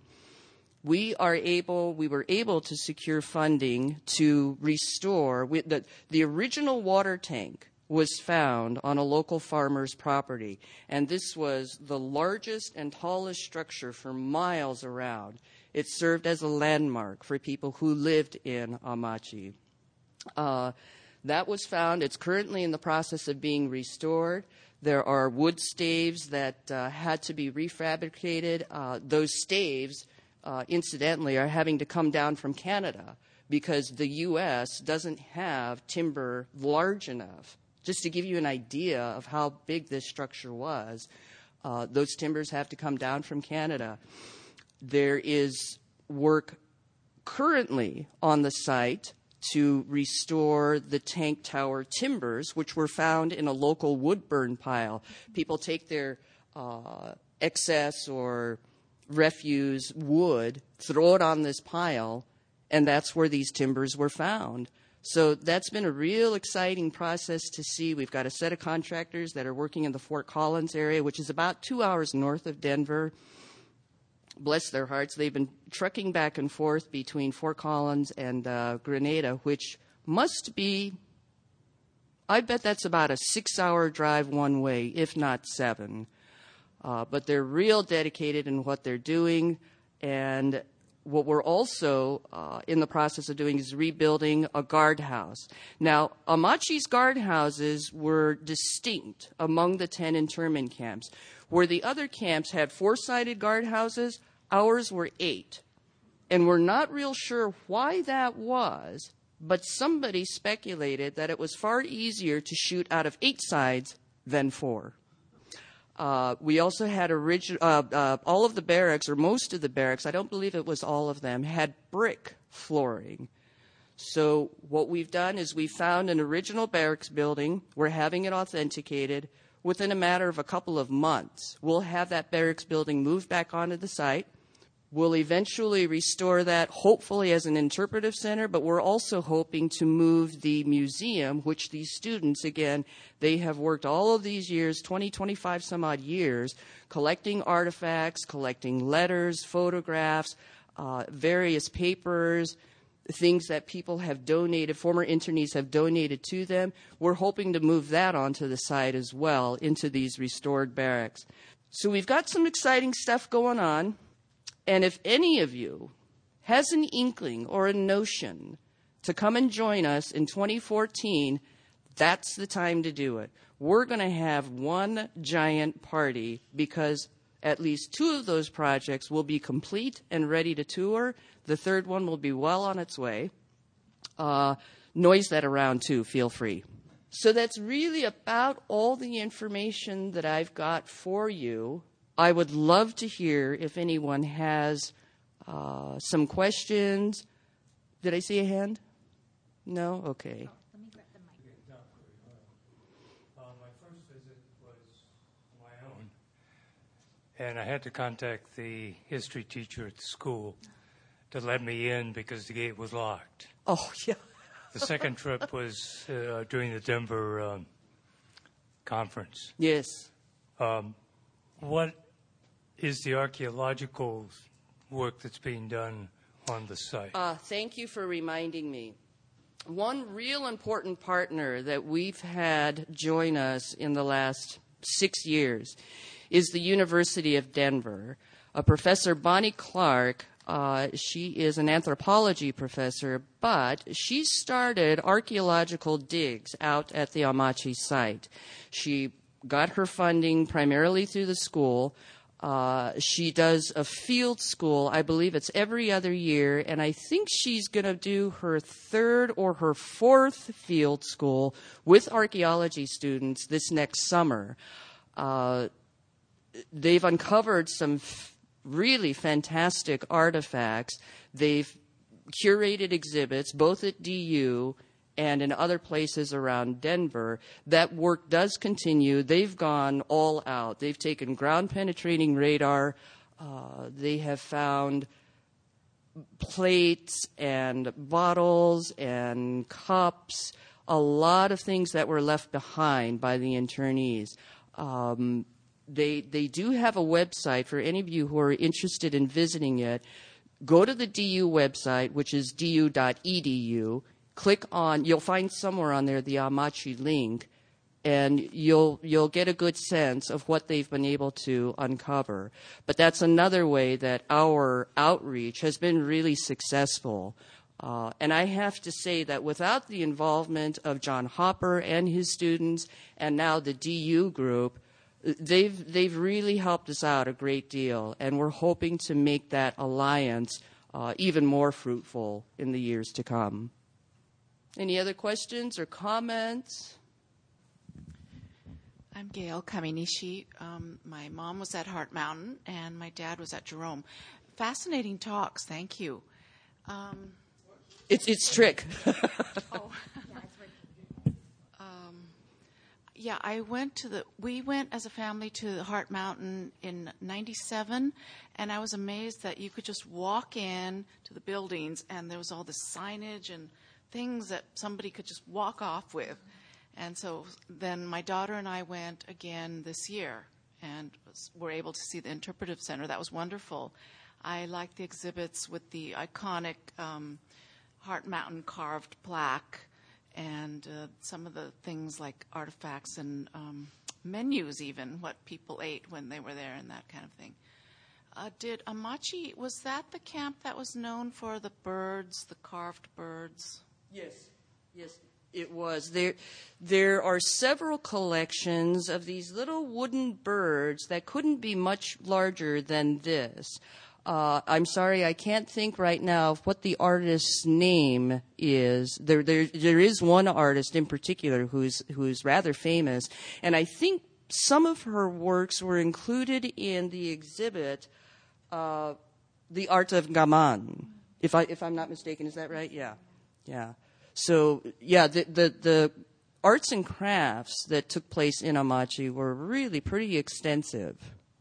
We are able, we were able to secure funding to restore we, the the original water tank was found on a local farmer's property, and this was the largest and tallest structure for miles around. It served as a landmark for people who lived in Amachi. Uh, that was found. It's currently in the process of being restored. There are wood staves that uh, had to be refabricated. Uh, those staves, uh, incidentally, are having to come down from Canada because the U S doesn't have timber large enough. Just to give you an idea of how big this structure was, uh, those timbers have to come down from Canada. There is work currently on the site to restore the tank tower timbers, which were found in a local wood burn pile. People take their uh, excess or refuse wood, throw it on this pile, and that's where these timbers were found. So that's been a real exciting process to see. We've got a set of contractors that are working in the Fort Collins area, which is about two hours north of Denver. Bless their hearts, they've been trucking back and forth between Fort Collins and uh, Grenada, which must be, I bet that's about a six-hour drive one way, if not seven. Uh, but they're real dedicated in what they're doing, and what we're also uh, in the process of doing is rebuilding a guardhouse. Now, Amachi's guardhouses were distinct among the ten internment camps. Where the other camps had four-sided guardhouses, ours were eight. And we're not real sure why that was, but somebody speculated that it was far easier to shoot out of eight sides than four. Uh, we also had origi- uh, uh, all of the barracks, or most of the barracks, I don't believe it was all of them, had brick flooring. So what we've done is we found an original barracks building. We're having it authenticated. Within a matter of a couple of months, we'll have that barracks building moved back onto the site. We'll eventually restore that, hopefully as an interpretive center, but we're also hoping to move the museum, which these students, again, they have worked all of these years, twenty, twenty-five some odd years, collecting artifacts, collecting letters, photographs, uh, various papers, things that people have donated, former internees have donated to them. We're hoping to move that onto the site as well, into these restored barracks. So we've got some exciting stuff going on. And if any of you has an inkling or a notion to come and join us in twenty fourteen, that's the time to do it. We're going to have one giant party because at least two of those projects will be complete and ready to tour. The third one will be well on its way. Uh, noise that around, too. Feel free. So that's really about all the information that I've got for you. I would love to hear if anyone has uh, some questions. Did I see a hand? No? Okay. Uh, my first visit was my own, and I had to contact the history teacher at the school to let me in because the gate was locked. Oh, yeah. The second trip was uh, during the Denver um, conference. Yes. Um, what is the archaeological work that's being done on the site? Uh, thank you for reminding me. One real important partner that we've had join us in the last six years is the University of Denver. Uh, Professor Bonnie Clark, uh, she is an anthropology professor, but she started archaeological digs out at the Amachi site. She got her funding primarily through the school. Uh, she does a field school, I believe it's every other year, and I think she's going to do her third or her fourth field school with archaeology students this next summer. Uh, they've uncovered some f- really fantastic artifacts. They've curated exhibits, both at D U and in other places around Denver. That work does continue. They've gone all out. They've taken ground-penetrating radar. Uh, they have found plates and bottles and cups, a lot of things that were left behind by the internees. Um, they, they do have a website for any of you who are interested in visiting it. Go to the D U website, which is d u dot e d u. Click on, you'll find somewhere on there the Amachi link, and you'll you'll get a good sense of what they've been able to uncover. But that's another way that our outreach has been really successful. Uh, and I have to say that without the involvement of John Hopper and his students, and now the D U group, they've they've really helped us out a great deal, and we're hoping to make that alliance uh, even more fruitful in the years to come. Any other questions or comments? I'm Gail Kaminishi. Um, my mom was at Heart Mountain, and my dad was at Jerome. Fascinating talks. Thank you. Um, it's it's trick. oh. um, yeah, I went to the. We went as a family to Heart Mountain in ninety-seven, and I was amazed that you could just walk in to the buildings, and there was all this signage and things that somebody could just walk off with. And so then my daughter and I went again this year and were able to see the interpretive center. That was wonderful. I liked the exhibits with the iconic um, Heart Mountain carved plaque and uh, some of the things like artifacts and um, menus, even what people ate when they were there and that kind of thing. Uh, did Amachi, was that the camp that was known for the birds, the carved birds? Yes, yes, it was. There, there are several collections of these little wooden birds that couldn't be much larger than this. Uh, I'm sorry, I can't think right now of what the artist's name is. There, there, there is one artist in particular who's who's rather famous, and I think some of her works were included in the exhibit, uh, "The Art of Gaman." If I if I'm not mistaken, is that right? Yeah, yeah. So yeah, the the, the arts and crafts that took place in Amachi were really pretty extensive.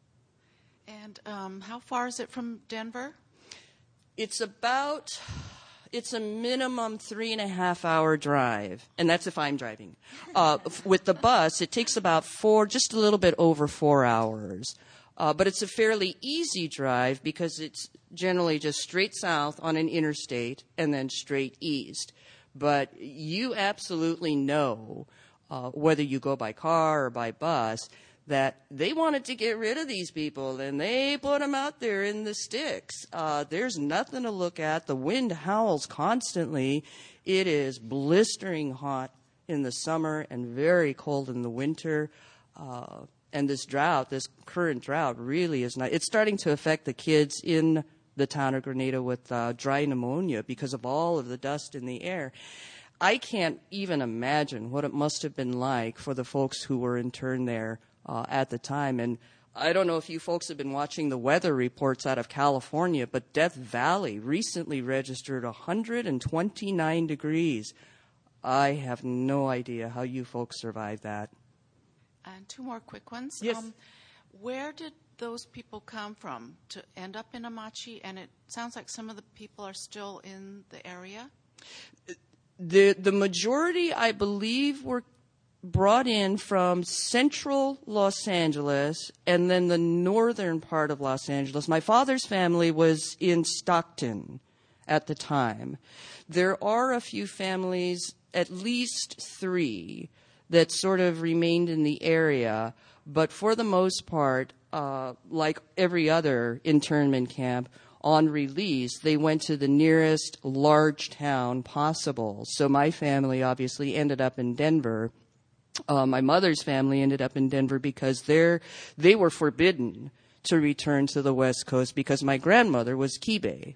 And um, how far is it from Denver? It's about, it's a minimum three and a half hour drive, and that's if I'm driving. Uh, with the bus, it takes about four, just a little bit over four hours. Uh, but it's a fairly easy drive because it's generally just straight south on an interstate and then straight east. But you absolutely know, uh, whether you go by car or by bus, that they wanted to get rid of these people, and they put them out there in the sticks. Uh, there's nothing to look at. The wind howls constantly. It is blistering hot in the summer and very cold in the winter. Uh, and this drought, this current drought, really is not. It's starting to affect the kids in the town of Grenada with uh, dry pneumonia because of all of the dust in the air. I can't even imagine what it must have been like for the folks who were interned there Uh, at the time. And I don't know if you folks have been watching the weather reports out of California, but Death Valley recently registered one hundred twenty-nine degrees. I have no idea how you folks survived that. And two more quick ones. Yes. Um, where did those people come from to end up in Amachi? And it sounds like some of the people are still in the area. The, the majority, I believe, were brought in from central Los Angeles and then the northern part of Los Angeles. My father's family was in Stockton at the time. There are a few families, at least three, that sort of remained in the area, but for the most part, uh, like every other internment camp, on release, they went to the nearest large town possible. So my family obviously ended up in Denver. Uh, my mother's family ended up in Denver because they're, they were forbidden to return to the West Coast because my grandmother was Kibe.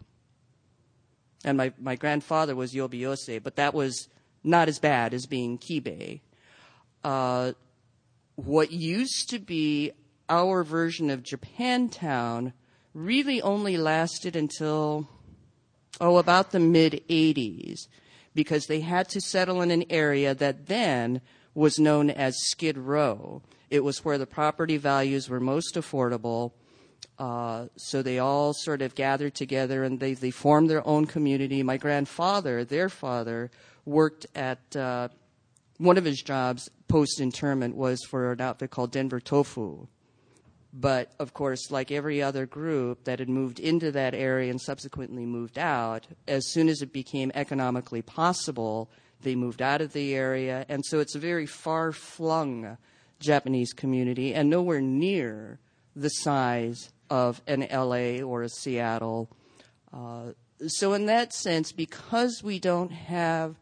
And my, my grandfather was Yobiyose, but that was not as bad as being Kibe. Uh, what used to be our version of Japantown really only lasted until, oh, about the mid-eighties, because they had to settle in an area that then was known as Skid Row. It was where the property values were most affordable. Uh, so they all sort of gathered together and they, they formed their own community. My grandfather, their father, worked at, uh, one of his jobs post-internment was for an outfit called Denver Tofu. But, of course, like every other group that had moved into that area and subsequently moved out, as soon as it became economically possible, they moved out of the area. And so it's a very far-flung Japanese community and nowhere near the size of an L A or a Seattle. Uh, so in that sense, because we don't have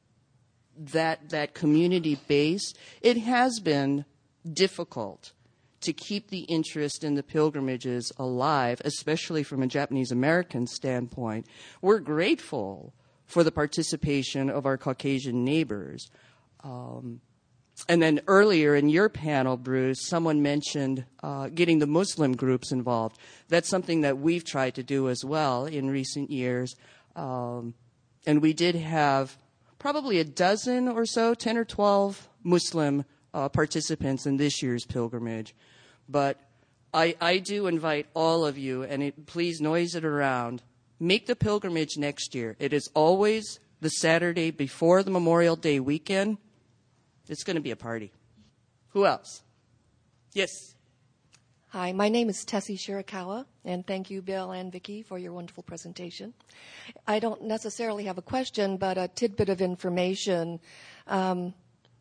that that community base, it has been difficult to keep the interest in the pilgrimages alive, especially from a Japanese American standpoint. We're grateful for the participation of our Caucasian neighbors. Um, and then earlier in your panel, Bruce, someone mentioned uh, getting the Muslim groups involved. That's something that we've tried to do as well in recent years. Um, and we did have probably a dozen or so, ten or twelve Muslim uh, participants in this year's pilgrimage. But I, I do invite all of you, and it, please noise it around, make the pilgrimage next year. It is always the Saturday before the Memorial Day weekend. It's going to be a party. Who else? Yes. Hi, my name is Tessie Shirakawa, and thank you, Bill and Vicki, for your wonderful presentation. I don't necessarily have a question, but a tidbit of information. Um,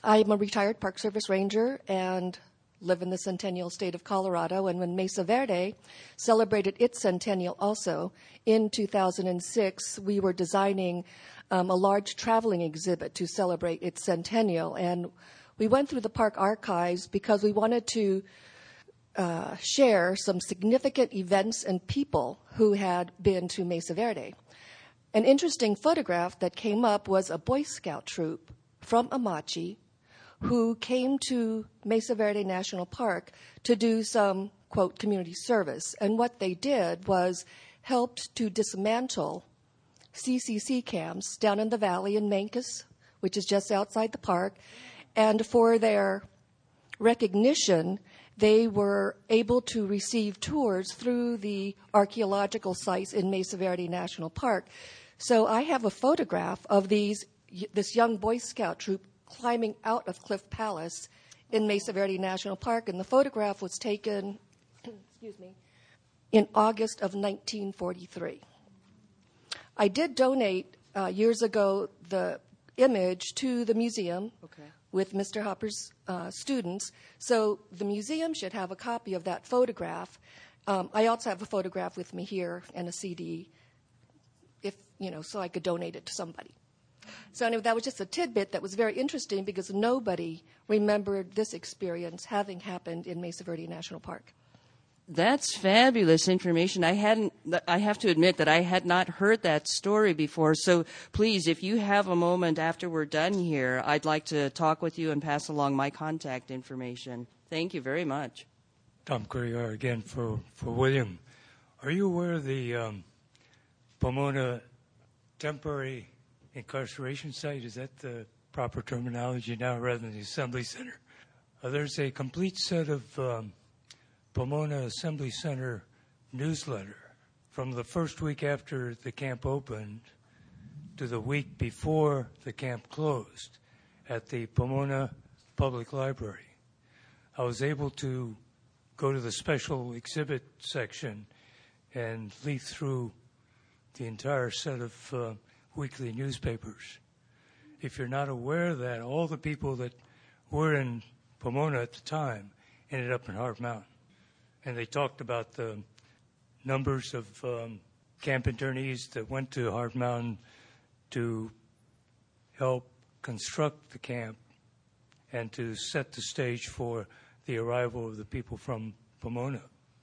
I'm a retired Park Service ranger and live in the Centennial State of Colorado. And when Mesa Verde celebrated its centennial also in two thousand six, we were designing um, a large traveling exhibit to celebrate its centennial. And we went through the park archives because we wanted to uh, share some significant events and people who had been to Mesa Verde. An interesting photograph that came up was a Boy Scout troop from Amache who came to Mesa Verde National Park to do some, quote, community service. And what they did was helped to dismantle C C C camps down in the valley in Mancos, which is just outside the park. And for their recognition, they were able to receive tours through the archaeological sites in Mesa Verde National Park. So I have a photograph of these this young Boy Scout troop climbing out of Cliff Palace in Mesa Verde National Park, and the photograph was taken, excuse me, in August of nineteen forty-three. I did donate uh, years ago the image to the museum okay. with Mister Hopper's uh, students, so the museum should have a copy of that photograph. Um, I also have a photograph with me here and a C D, if you know, so I could donate it to somebody. So anyway, that was just a tidbit that was very interesting because nobody remembered this experience having happened in Mesa Verde National Park. That's fabulous information. I hadn't, I have to admit that I had not heard that story before. So please, if you have a moment after we're done here, I'd like to talk with you and pass along my contact information. Thank you very mumuch. Tom Currier again for, for William. Are you aware of the um, Pomona temporary incarceration site? Is that the proper terminology now rather than the Assembly Center? Uh, there's a complete set of um, Pomona Assembly Center newsletter from the first week after the camp opened to the week before the camp closed at the Pomona Public Library. I was able to go to the special exhibit section and leaf through the entire set of uh, weekly newspapers. If you're not aware of that, all the people that were in Pomona at the time ended up in Hart Mountain. And they talked about the numbers of um, camp internees that went to Hart Mountain to help construct the camp and to set the stage for the arrival of the people from Pomona.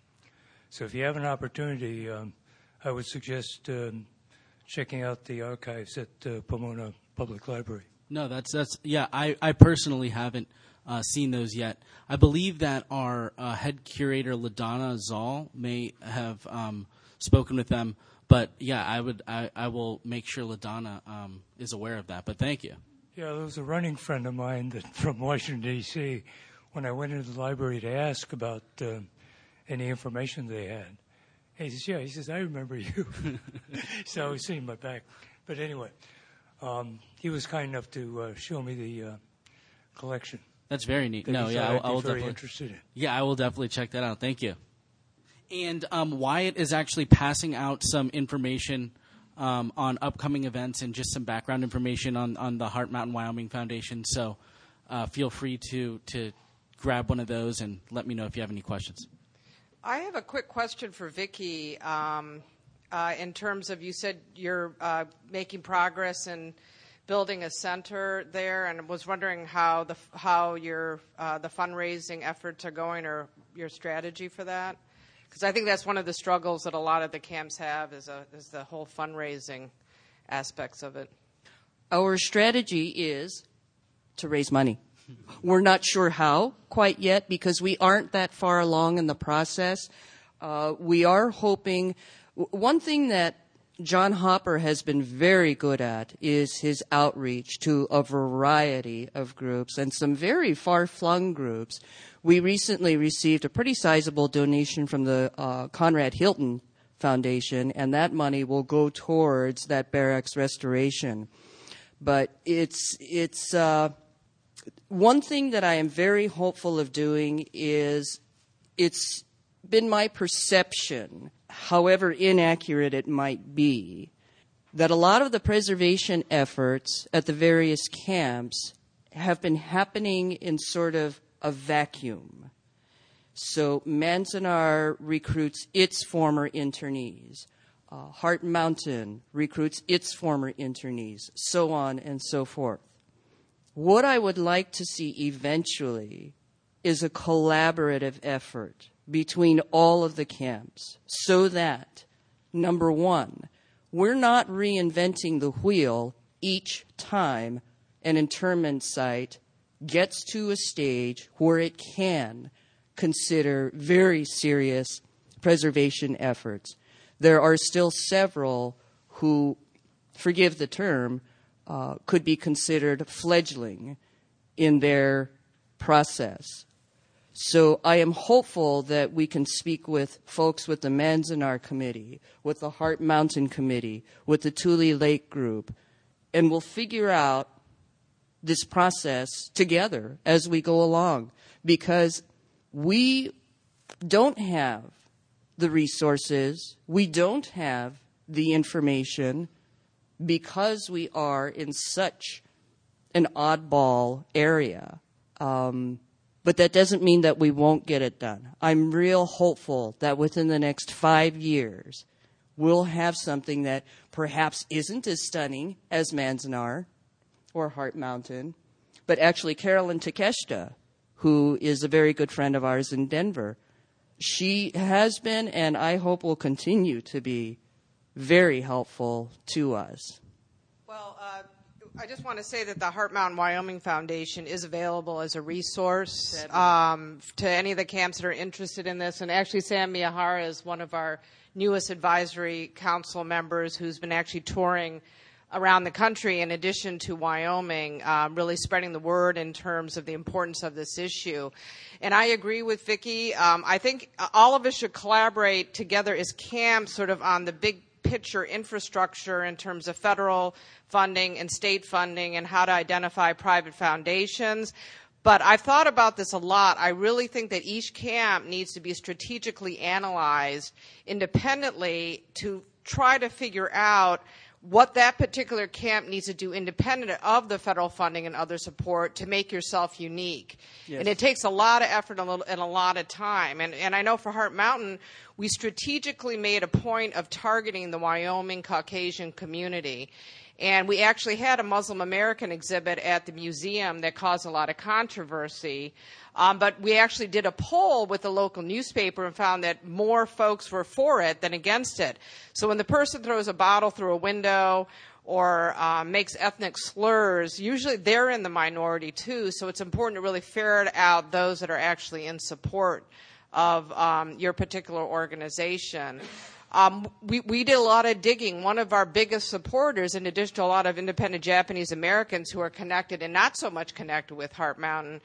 So if you have an opportunity, um, I would suggest um, checking out the archives at uh, Pomona Public Library. No, that's that's yeah. I, I personally haven't uh, seen those yet. I believe that our uh, head curator LaDonna Zoll may have um, spoken with them, but yeah, I would I, I will make sure LaDonna um, is aware of that. But thank you. Yeah, there was a running friend of mine that from Washington D C When I went into the library to ask about uh, any information they had. He says, yeah, he says, I remember you. So I was seeing my back. But anyway, um, he was kind enough to uh, show me the uh, collection. That's very neat. That No, yeah, I, I will very definitely interested in. Yeah, I will definitely check that out. Thank you. And um, Wyatt is actually passing out some information um, on upcoming events and just some background information on, on the Hart Mountain Wyoming Foundation. So uh, feel free to to grab one of those and let me know if you have any questions. I have a quick question for Vicki. Um, uh, in terms of, you said you're uh, making progress in building a center there, and was wondering how the how your uh, the fundraising efforts are going, or your strategy for that. Because I think that's one of the struggles that a lot of the camps have is a, is the whole fundraising aspects of it. Our strategy is to raise money. We're not sure how quite yet because we aren't that far along in the process. Uh, we are hoping – one thing that John Hopper has been very good at is his outreach to a variety of groups and some very far-flung groups. We recently received a pretty sizable donation from the uh, Conrad Hilton Foundation, and that money will go towards that barracks restoration. But it's it's uh, one thing that I am very hopeful of doing is it's been my perception, however inaccurate it might be, that a lot of the preservation efforts at the various camps have been happening in sort of a vacuum. So Manzanar recruits its former internees. Uh, Heart Mountain recruits its former internees, so on and so forth. What I would like to see eventually is a collaborative effort between all of the camps so that, number one, we're not reinventing the wheel each time an internment site gets to a stage where it can consider very serious preservation efforts. There are still several who, forgive the term, uh, could be considered fledgling in their process. So I am hopeful that we can speak with folks with the Manzanar Committee, with the Heart Mountain Committee, with the Tule Lake Group, and we'll figure out this process together as we go along, because we don't have the resources, we don't have the information, because we are in such an oddball area. Um, But that doesn't mean that we won't get it done. I'm real hopeful that within the next five years, we'll have something that perhaps isn't as stunning as Manzanar or Heart Mountain, but actually Carolyn Takeshita, who is a very good friend of ours in Denver, she has been, and I hope will continue to be, very helpful to us. Well, uh, I just want to say that the Heart Mountain Wyoming Foundation is available as a resource um, to any of the camps that are interested in this. And actually, Sam Miyahara is one of our newest advisory council members who's been actually touring around the country in addition to Wyoming, um, really spreading the word in terms of the importance of this issue. And I agree with Vicki. Um, I think all of us should collaborate together as camps sort of on the big picture infrastructure in terms of federal funding and state funding and how to identify private foundations. But I've thought about this a lot. I really think that each camp needs to be strategically analyzed independently to try to figure out what that particular camp needs to do independent of the federal funding and other support to make yourself unique. Yes. And it takes a lot of effort and a, little, and a lot of time. And, and I know for Heart Mountain, we strategically made a point of targeting the Wyoming Caucasian community. And we actually had a Muslim American exhibit at the museum that caused a lot of controversy. Um, but we actually did a poll with the local newspaper and found that more folks were for it than against it. So when the person throws a bottle through a window or uh, makes ethnic slurs, usually they're in the minority too. So it's important to really ferret out those that are actually in support of um, your particular organization. Um, we, we did a lot of digging. One of our biggest supporters, in addition to a lot of independent Japanese Americans who are connected and not so much connected with Heart Mountain,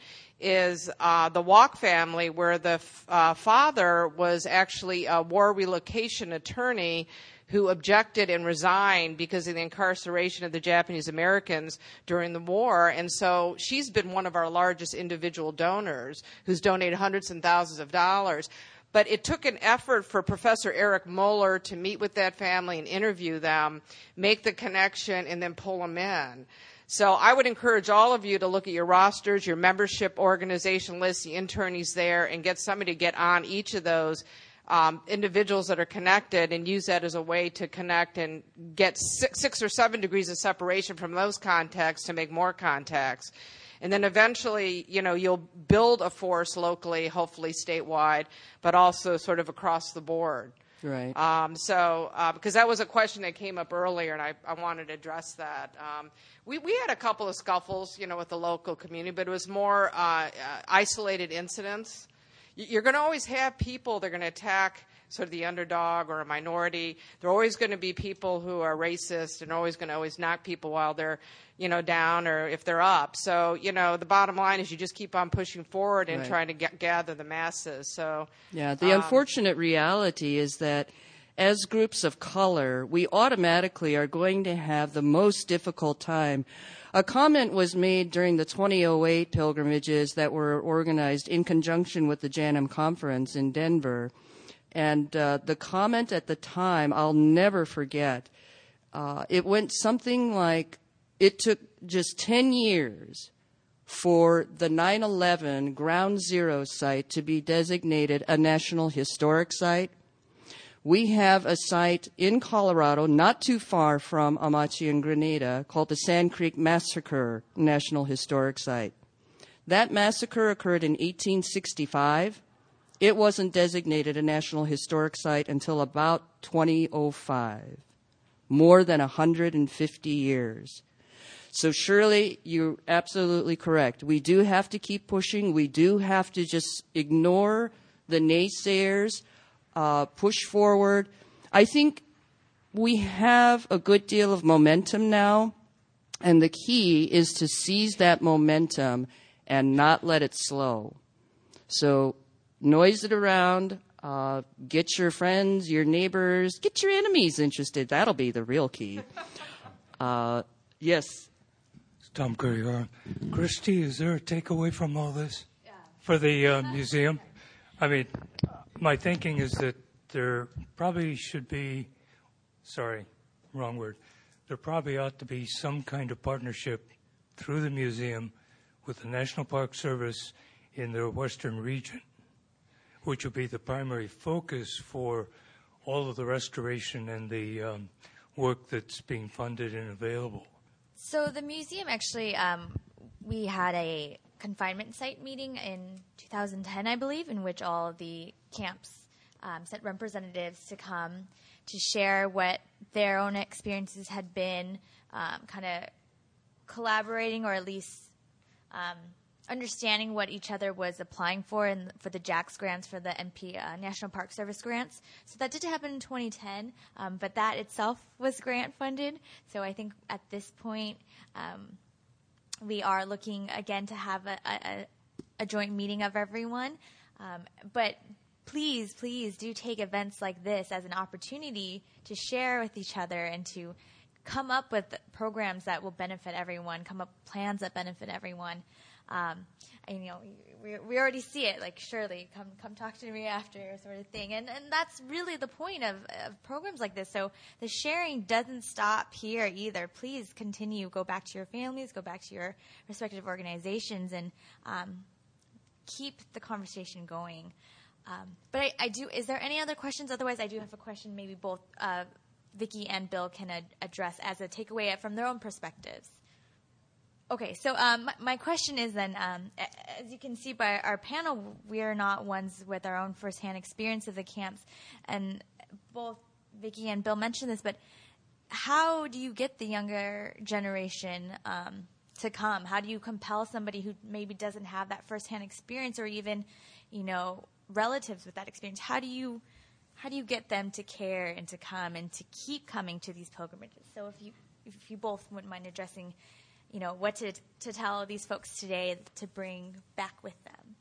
is uh, the Walk family, where the uh, father was actually a war relocation attorney who objected and resigned because of the incarceration of the Japanese Americans during the war. And so she's been one of our largest individual donors who's donated hundreds and thousands of dollars. But it took an effort for Professor Eric Moeller to meet with that family and interview them, make the connection, and then pull them in. So I would encourage all of you to look at your rosters, your membership organization lists, the internees there, and get somebody to get on each of those um, individuals that are connected and use that as a way to connect and get six, six or seven degrees of separation from those contacts to make more contacts. And then eventually, you know, you'll build a force locally, hopefully statewide, but also sort of across the board. Right. Um, so, uh, because that was a question that came up earlier, and I, I wanted to address that. Um, we, we had a couple of scuffles, you know, with the local community, but it was more uh, uh, isolated incidents. You're going to always have people that are going to attack sort of the underdog or a minority. There are always going to be people who are racist and always going to always knock people while they're, you know, down or if they're up. So, you know, the bottom line is you just keep on pushing forward and right. trying to get, gather the masses. So, yeah, the um, unfortunate reality is that as groups of color, we automatically are going to have the most difficult time. A comment was made during the twenty oh eight pilgrimages that were organized in conjunction with the JANM conference in Denver. And uh, the comment at the time, I'll never forget, uh, it went something like, it took just ten years for the nine eleven Ground Zero site to be designated a National Historic Site. We have a site in Colorado, not too far from Amache and Grenada, called the Sand Creek Massacre National Historic Site. That massacre occurred in eighteen sixty-five. It wasn't designated a National Historic Site until about twenty oh five, more than one hundred fifty years. So Shirley, you're absolutely correct. We do have to keep pushing. We do have to just ignore the naysayers, uh, push forward. I think we have a good deal of momentum now, and the key is to seize that momentum and not let it slow. So noise it around, uh, get your friends, your neighbors, get your enemies interested. That'll be the real key. Uh, yes. Tom Curry. Christy, is there a takeaway from all this for the uh, museum? I mean, my thinking is that there probably should be, sorry, wrong word, there probably ought to be some kind of partnership through the museum with the National Park Service in the western region, which will be the primary focus for all of the restoration and the um, work that's being funded and available. So the museum actually, um, we had a confinement site meeting in two thousand ten, I believe, in which all of the camps um, sent representatives to come to share what their own experiences had been, um, kind of collaborating or at least um, understanding what each other was applying for and for the J A X grants, for the N P uh, National Park Service grants. So that did happen in twenty ten, um, but that itself was grant funded. So I think at this point um, we are looking again to have a, a, a joint meeting of everyone. Um, but please, please do take events like this as an opportunity to share with each other and to come up with programs that will benefit everyone, come up with plans that benefit everyone. Um, and, you know, we, we already see it, like, Shirley, come come talk to me after sort of thing. And and that's really the point of, of programs like this. So the sharing doesn't stop here either. Please continue. Go back to your families. Go back to your respective organizations and um, keep the conversation going. Um, but I, I do – is there any other questions? Otherwise, I do have a question maybe both uh, Vicki and Bill can ad- address as a takeaway from their own perspectives. Okay, so um, my question is then, um, as you can see by our panel, we are not ones with our own firsthand experience of the camps, and both Vicki and Bill mentioned this, but how do you get the younger generation um, to come? How do you compel somebody who maybe doesn't have that firsthand experience or even, you know, relatives with that experience? How do you how do you get them to care and to come and to keep coming to these pilgrimages? So if you if you both wouldn't mind addressing, you know, what to to tell these folks today to bring back with them.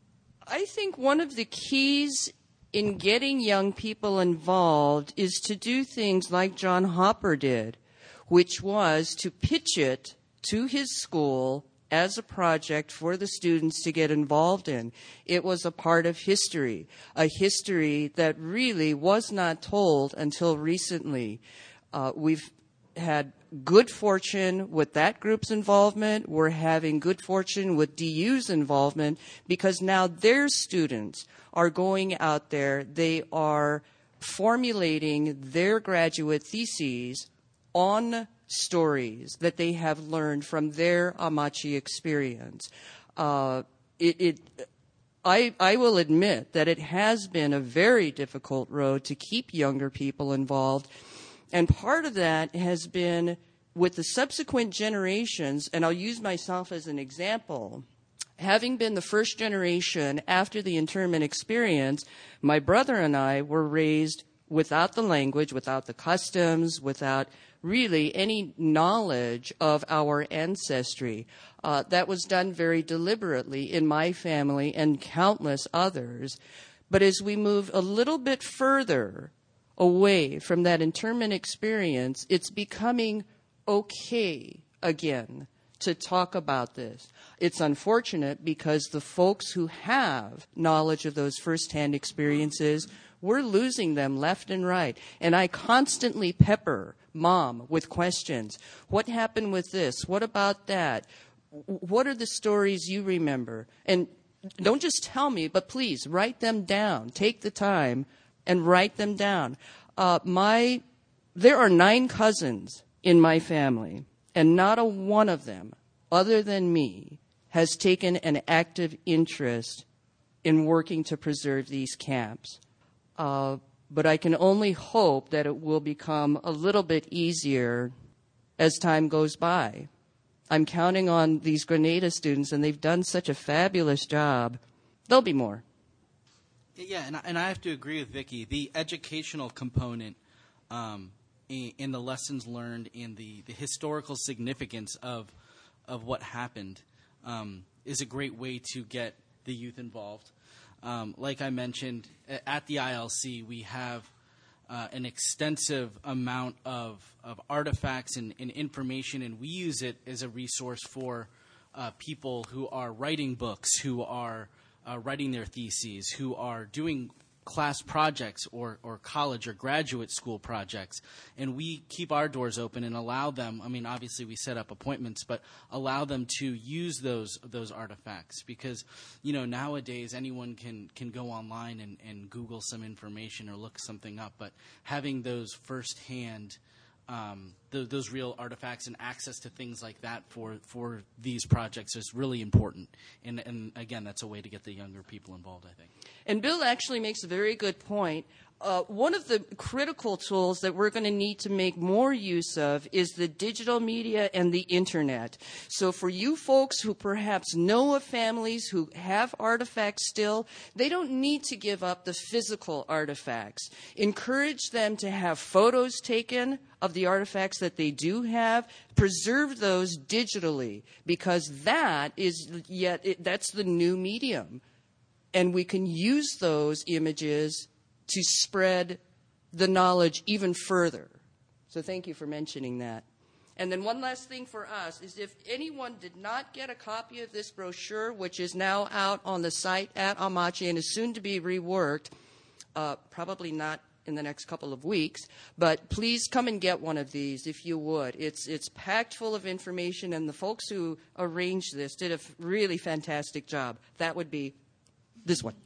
I think one of the keys in getting young people involved is to do things like John Hopper did, which was to pitch it to his school as a project for the students to get involved in. It was a part of history, a history that really was not told until recently. Uh, we've had good fortune with that group's involvement. We're having good fortune with D U's involvement because now their students are going out there. They are formulating their graduate theses on stories that they have learned from their Amache experience. Uh, it, it, I, I will admit that it has been a very difficult road to keep younger people involved. And part of that has been with the subsequent generations, and I'll use myself as an example. Having been the first generation after the internment experience, my brother and I were raised without the language, without the customs, without really any knowledge of our ancestry. Uh, that was done very deliberately in my family and countless others. But as we move a little bit further away from that internment experience, it's becoming okay again to talk about this. It's unfortunate because the folks who have knowledge of those firsthand experiences, we're losing them left and right. And I constantly pepper Mom with questions. What happened with this? What about that? what are the stories you remember? And don't just tell me, but please write them down. Take the time and write them down. Uh, my, there are nine cousins in my family, and not a one of them, other than me, has taken an active interest in working to preserve these camps. Uh, but I can only hope that it will become a little bit easier as time goes by. I'm counting on these Grenada students, and they've done such a fabulous job. There'll be more. Yeah, and I, and I have to agree with Vicki. The educational component um, in, in the lessons learned, in the, the historical significance of of what happened um, is a great way to get the youth involved. Um, like I mentioned, at the I L C, we have uh, an extensive amount of, of artifacts and, and information, and we use it as a resource for uh, people who are writing books, who are uh, writing their theses, who are doing class projects or, or college or graduate school projects. And we keep our doors open and allow them, I mean, obviously we set up appointments, but allow them to use those those artifacts because, you know, nowadays anyone can, can go online and, and Google some information or look something up, but having those firsthand Um, th- those real artifacts and access to things like that for, for these projects is really important. And, and again, that's a way to get the younger people involved, I think. And Bill actually makes a very good point. Uh, one of the critical tools that we're going to need to make more use of is the digital media and the internet. So for you folks who perhaps know of families who have artifacts still, they don't need to give up the physical artifacts. Encourage them to have photos taken of the artifacts that they do have. Preserve those digitally because that is yet it, that's the new medium. And we can use those images to spread the knowledge even further. So thank you for mentioning that. And then one last thing for us is if anyone did not get a copy of this brochure, which is now out on the site at Amache and is soon to be reworked, uh, probably not in the next couple of weeks, but please come and get one of these if you would. It's it's packed full of information, and the folks who arranged this did a really fantastic job. That would be this one.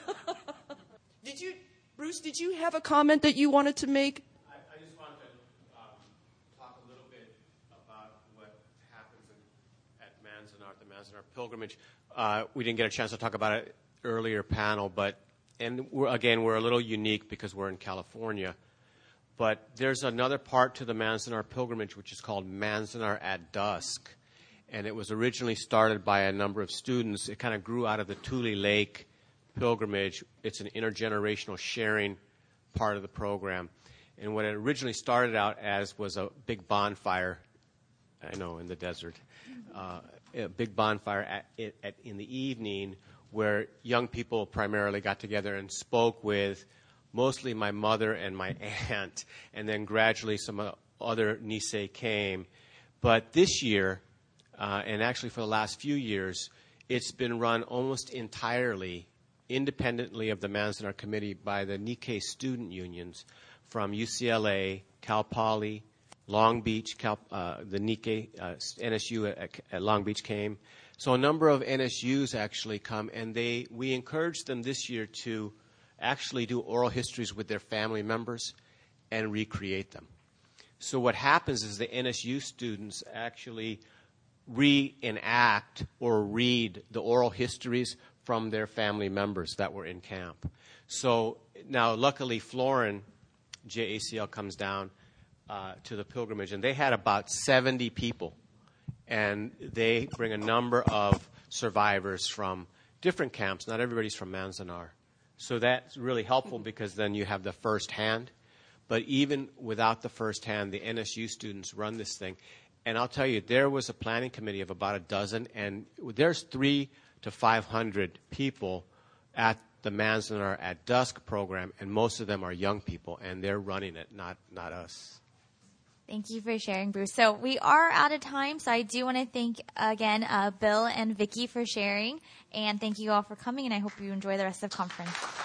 Did you... Bruce, did you have a comment that you wanted to make? I, I just wanted to um, talk a little bit about what happens in, at Manzanar, the Manzanar pilgrimage. Uh, we didn't get a chance to talk about it earlier panel, but and we're, again, we're a little unique because we're in California. But there's another part to the Manzanar pilgrimage which is called Manzanar at Dusk, and it was originally started by a number of students. It kind of grew out of the Tule Lake pilgrimage. It's an intergenerational sharing part of the program. And what it originally started out as was a big bonfire, I know, in the desert, uh, a big bonfire at, at, in the evening where young people primarily got together and spoke with mostly my mother and my aunt, and then gradually some other Nisei came. But this year, uh, and actually for the last few years, it's been run almost entirely independently of the Manzanar Committee by the Nikkei student unions from U C L A, Cal Poly, Long Beach, Cal, uh, the Nikkei, uh, N S U at, at Long Beach came. So a number of N S Us actually come, and they we encouraged them this year to actually do oral histories with their family members and recreate them. So what happens is the N S U students actually reenact or read the oral histories from their family members that were in camp. So now, luckily, Florin, J A C L, comes down uh, to the pilgrimage, and they had about seventy people. And they bring a number of survivors from different camps. Not everybody's from Manzanar. So that's really helpful because then you have the first hand. But even without the first hand, the N S U students run this thing. And I'll tell you, there was a planning committee of about a dozen, and there's three to five hundred people at the Manzanar at Dusk program, and most of them are young people, and they're running it, not not us. Thank you for sharing, Bruce. So we are out of time, so I do want to thank, again, uh, Bill and Vicki for sharing, and thank you all for coming, and I hope you enjoy the rest of the conference.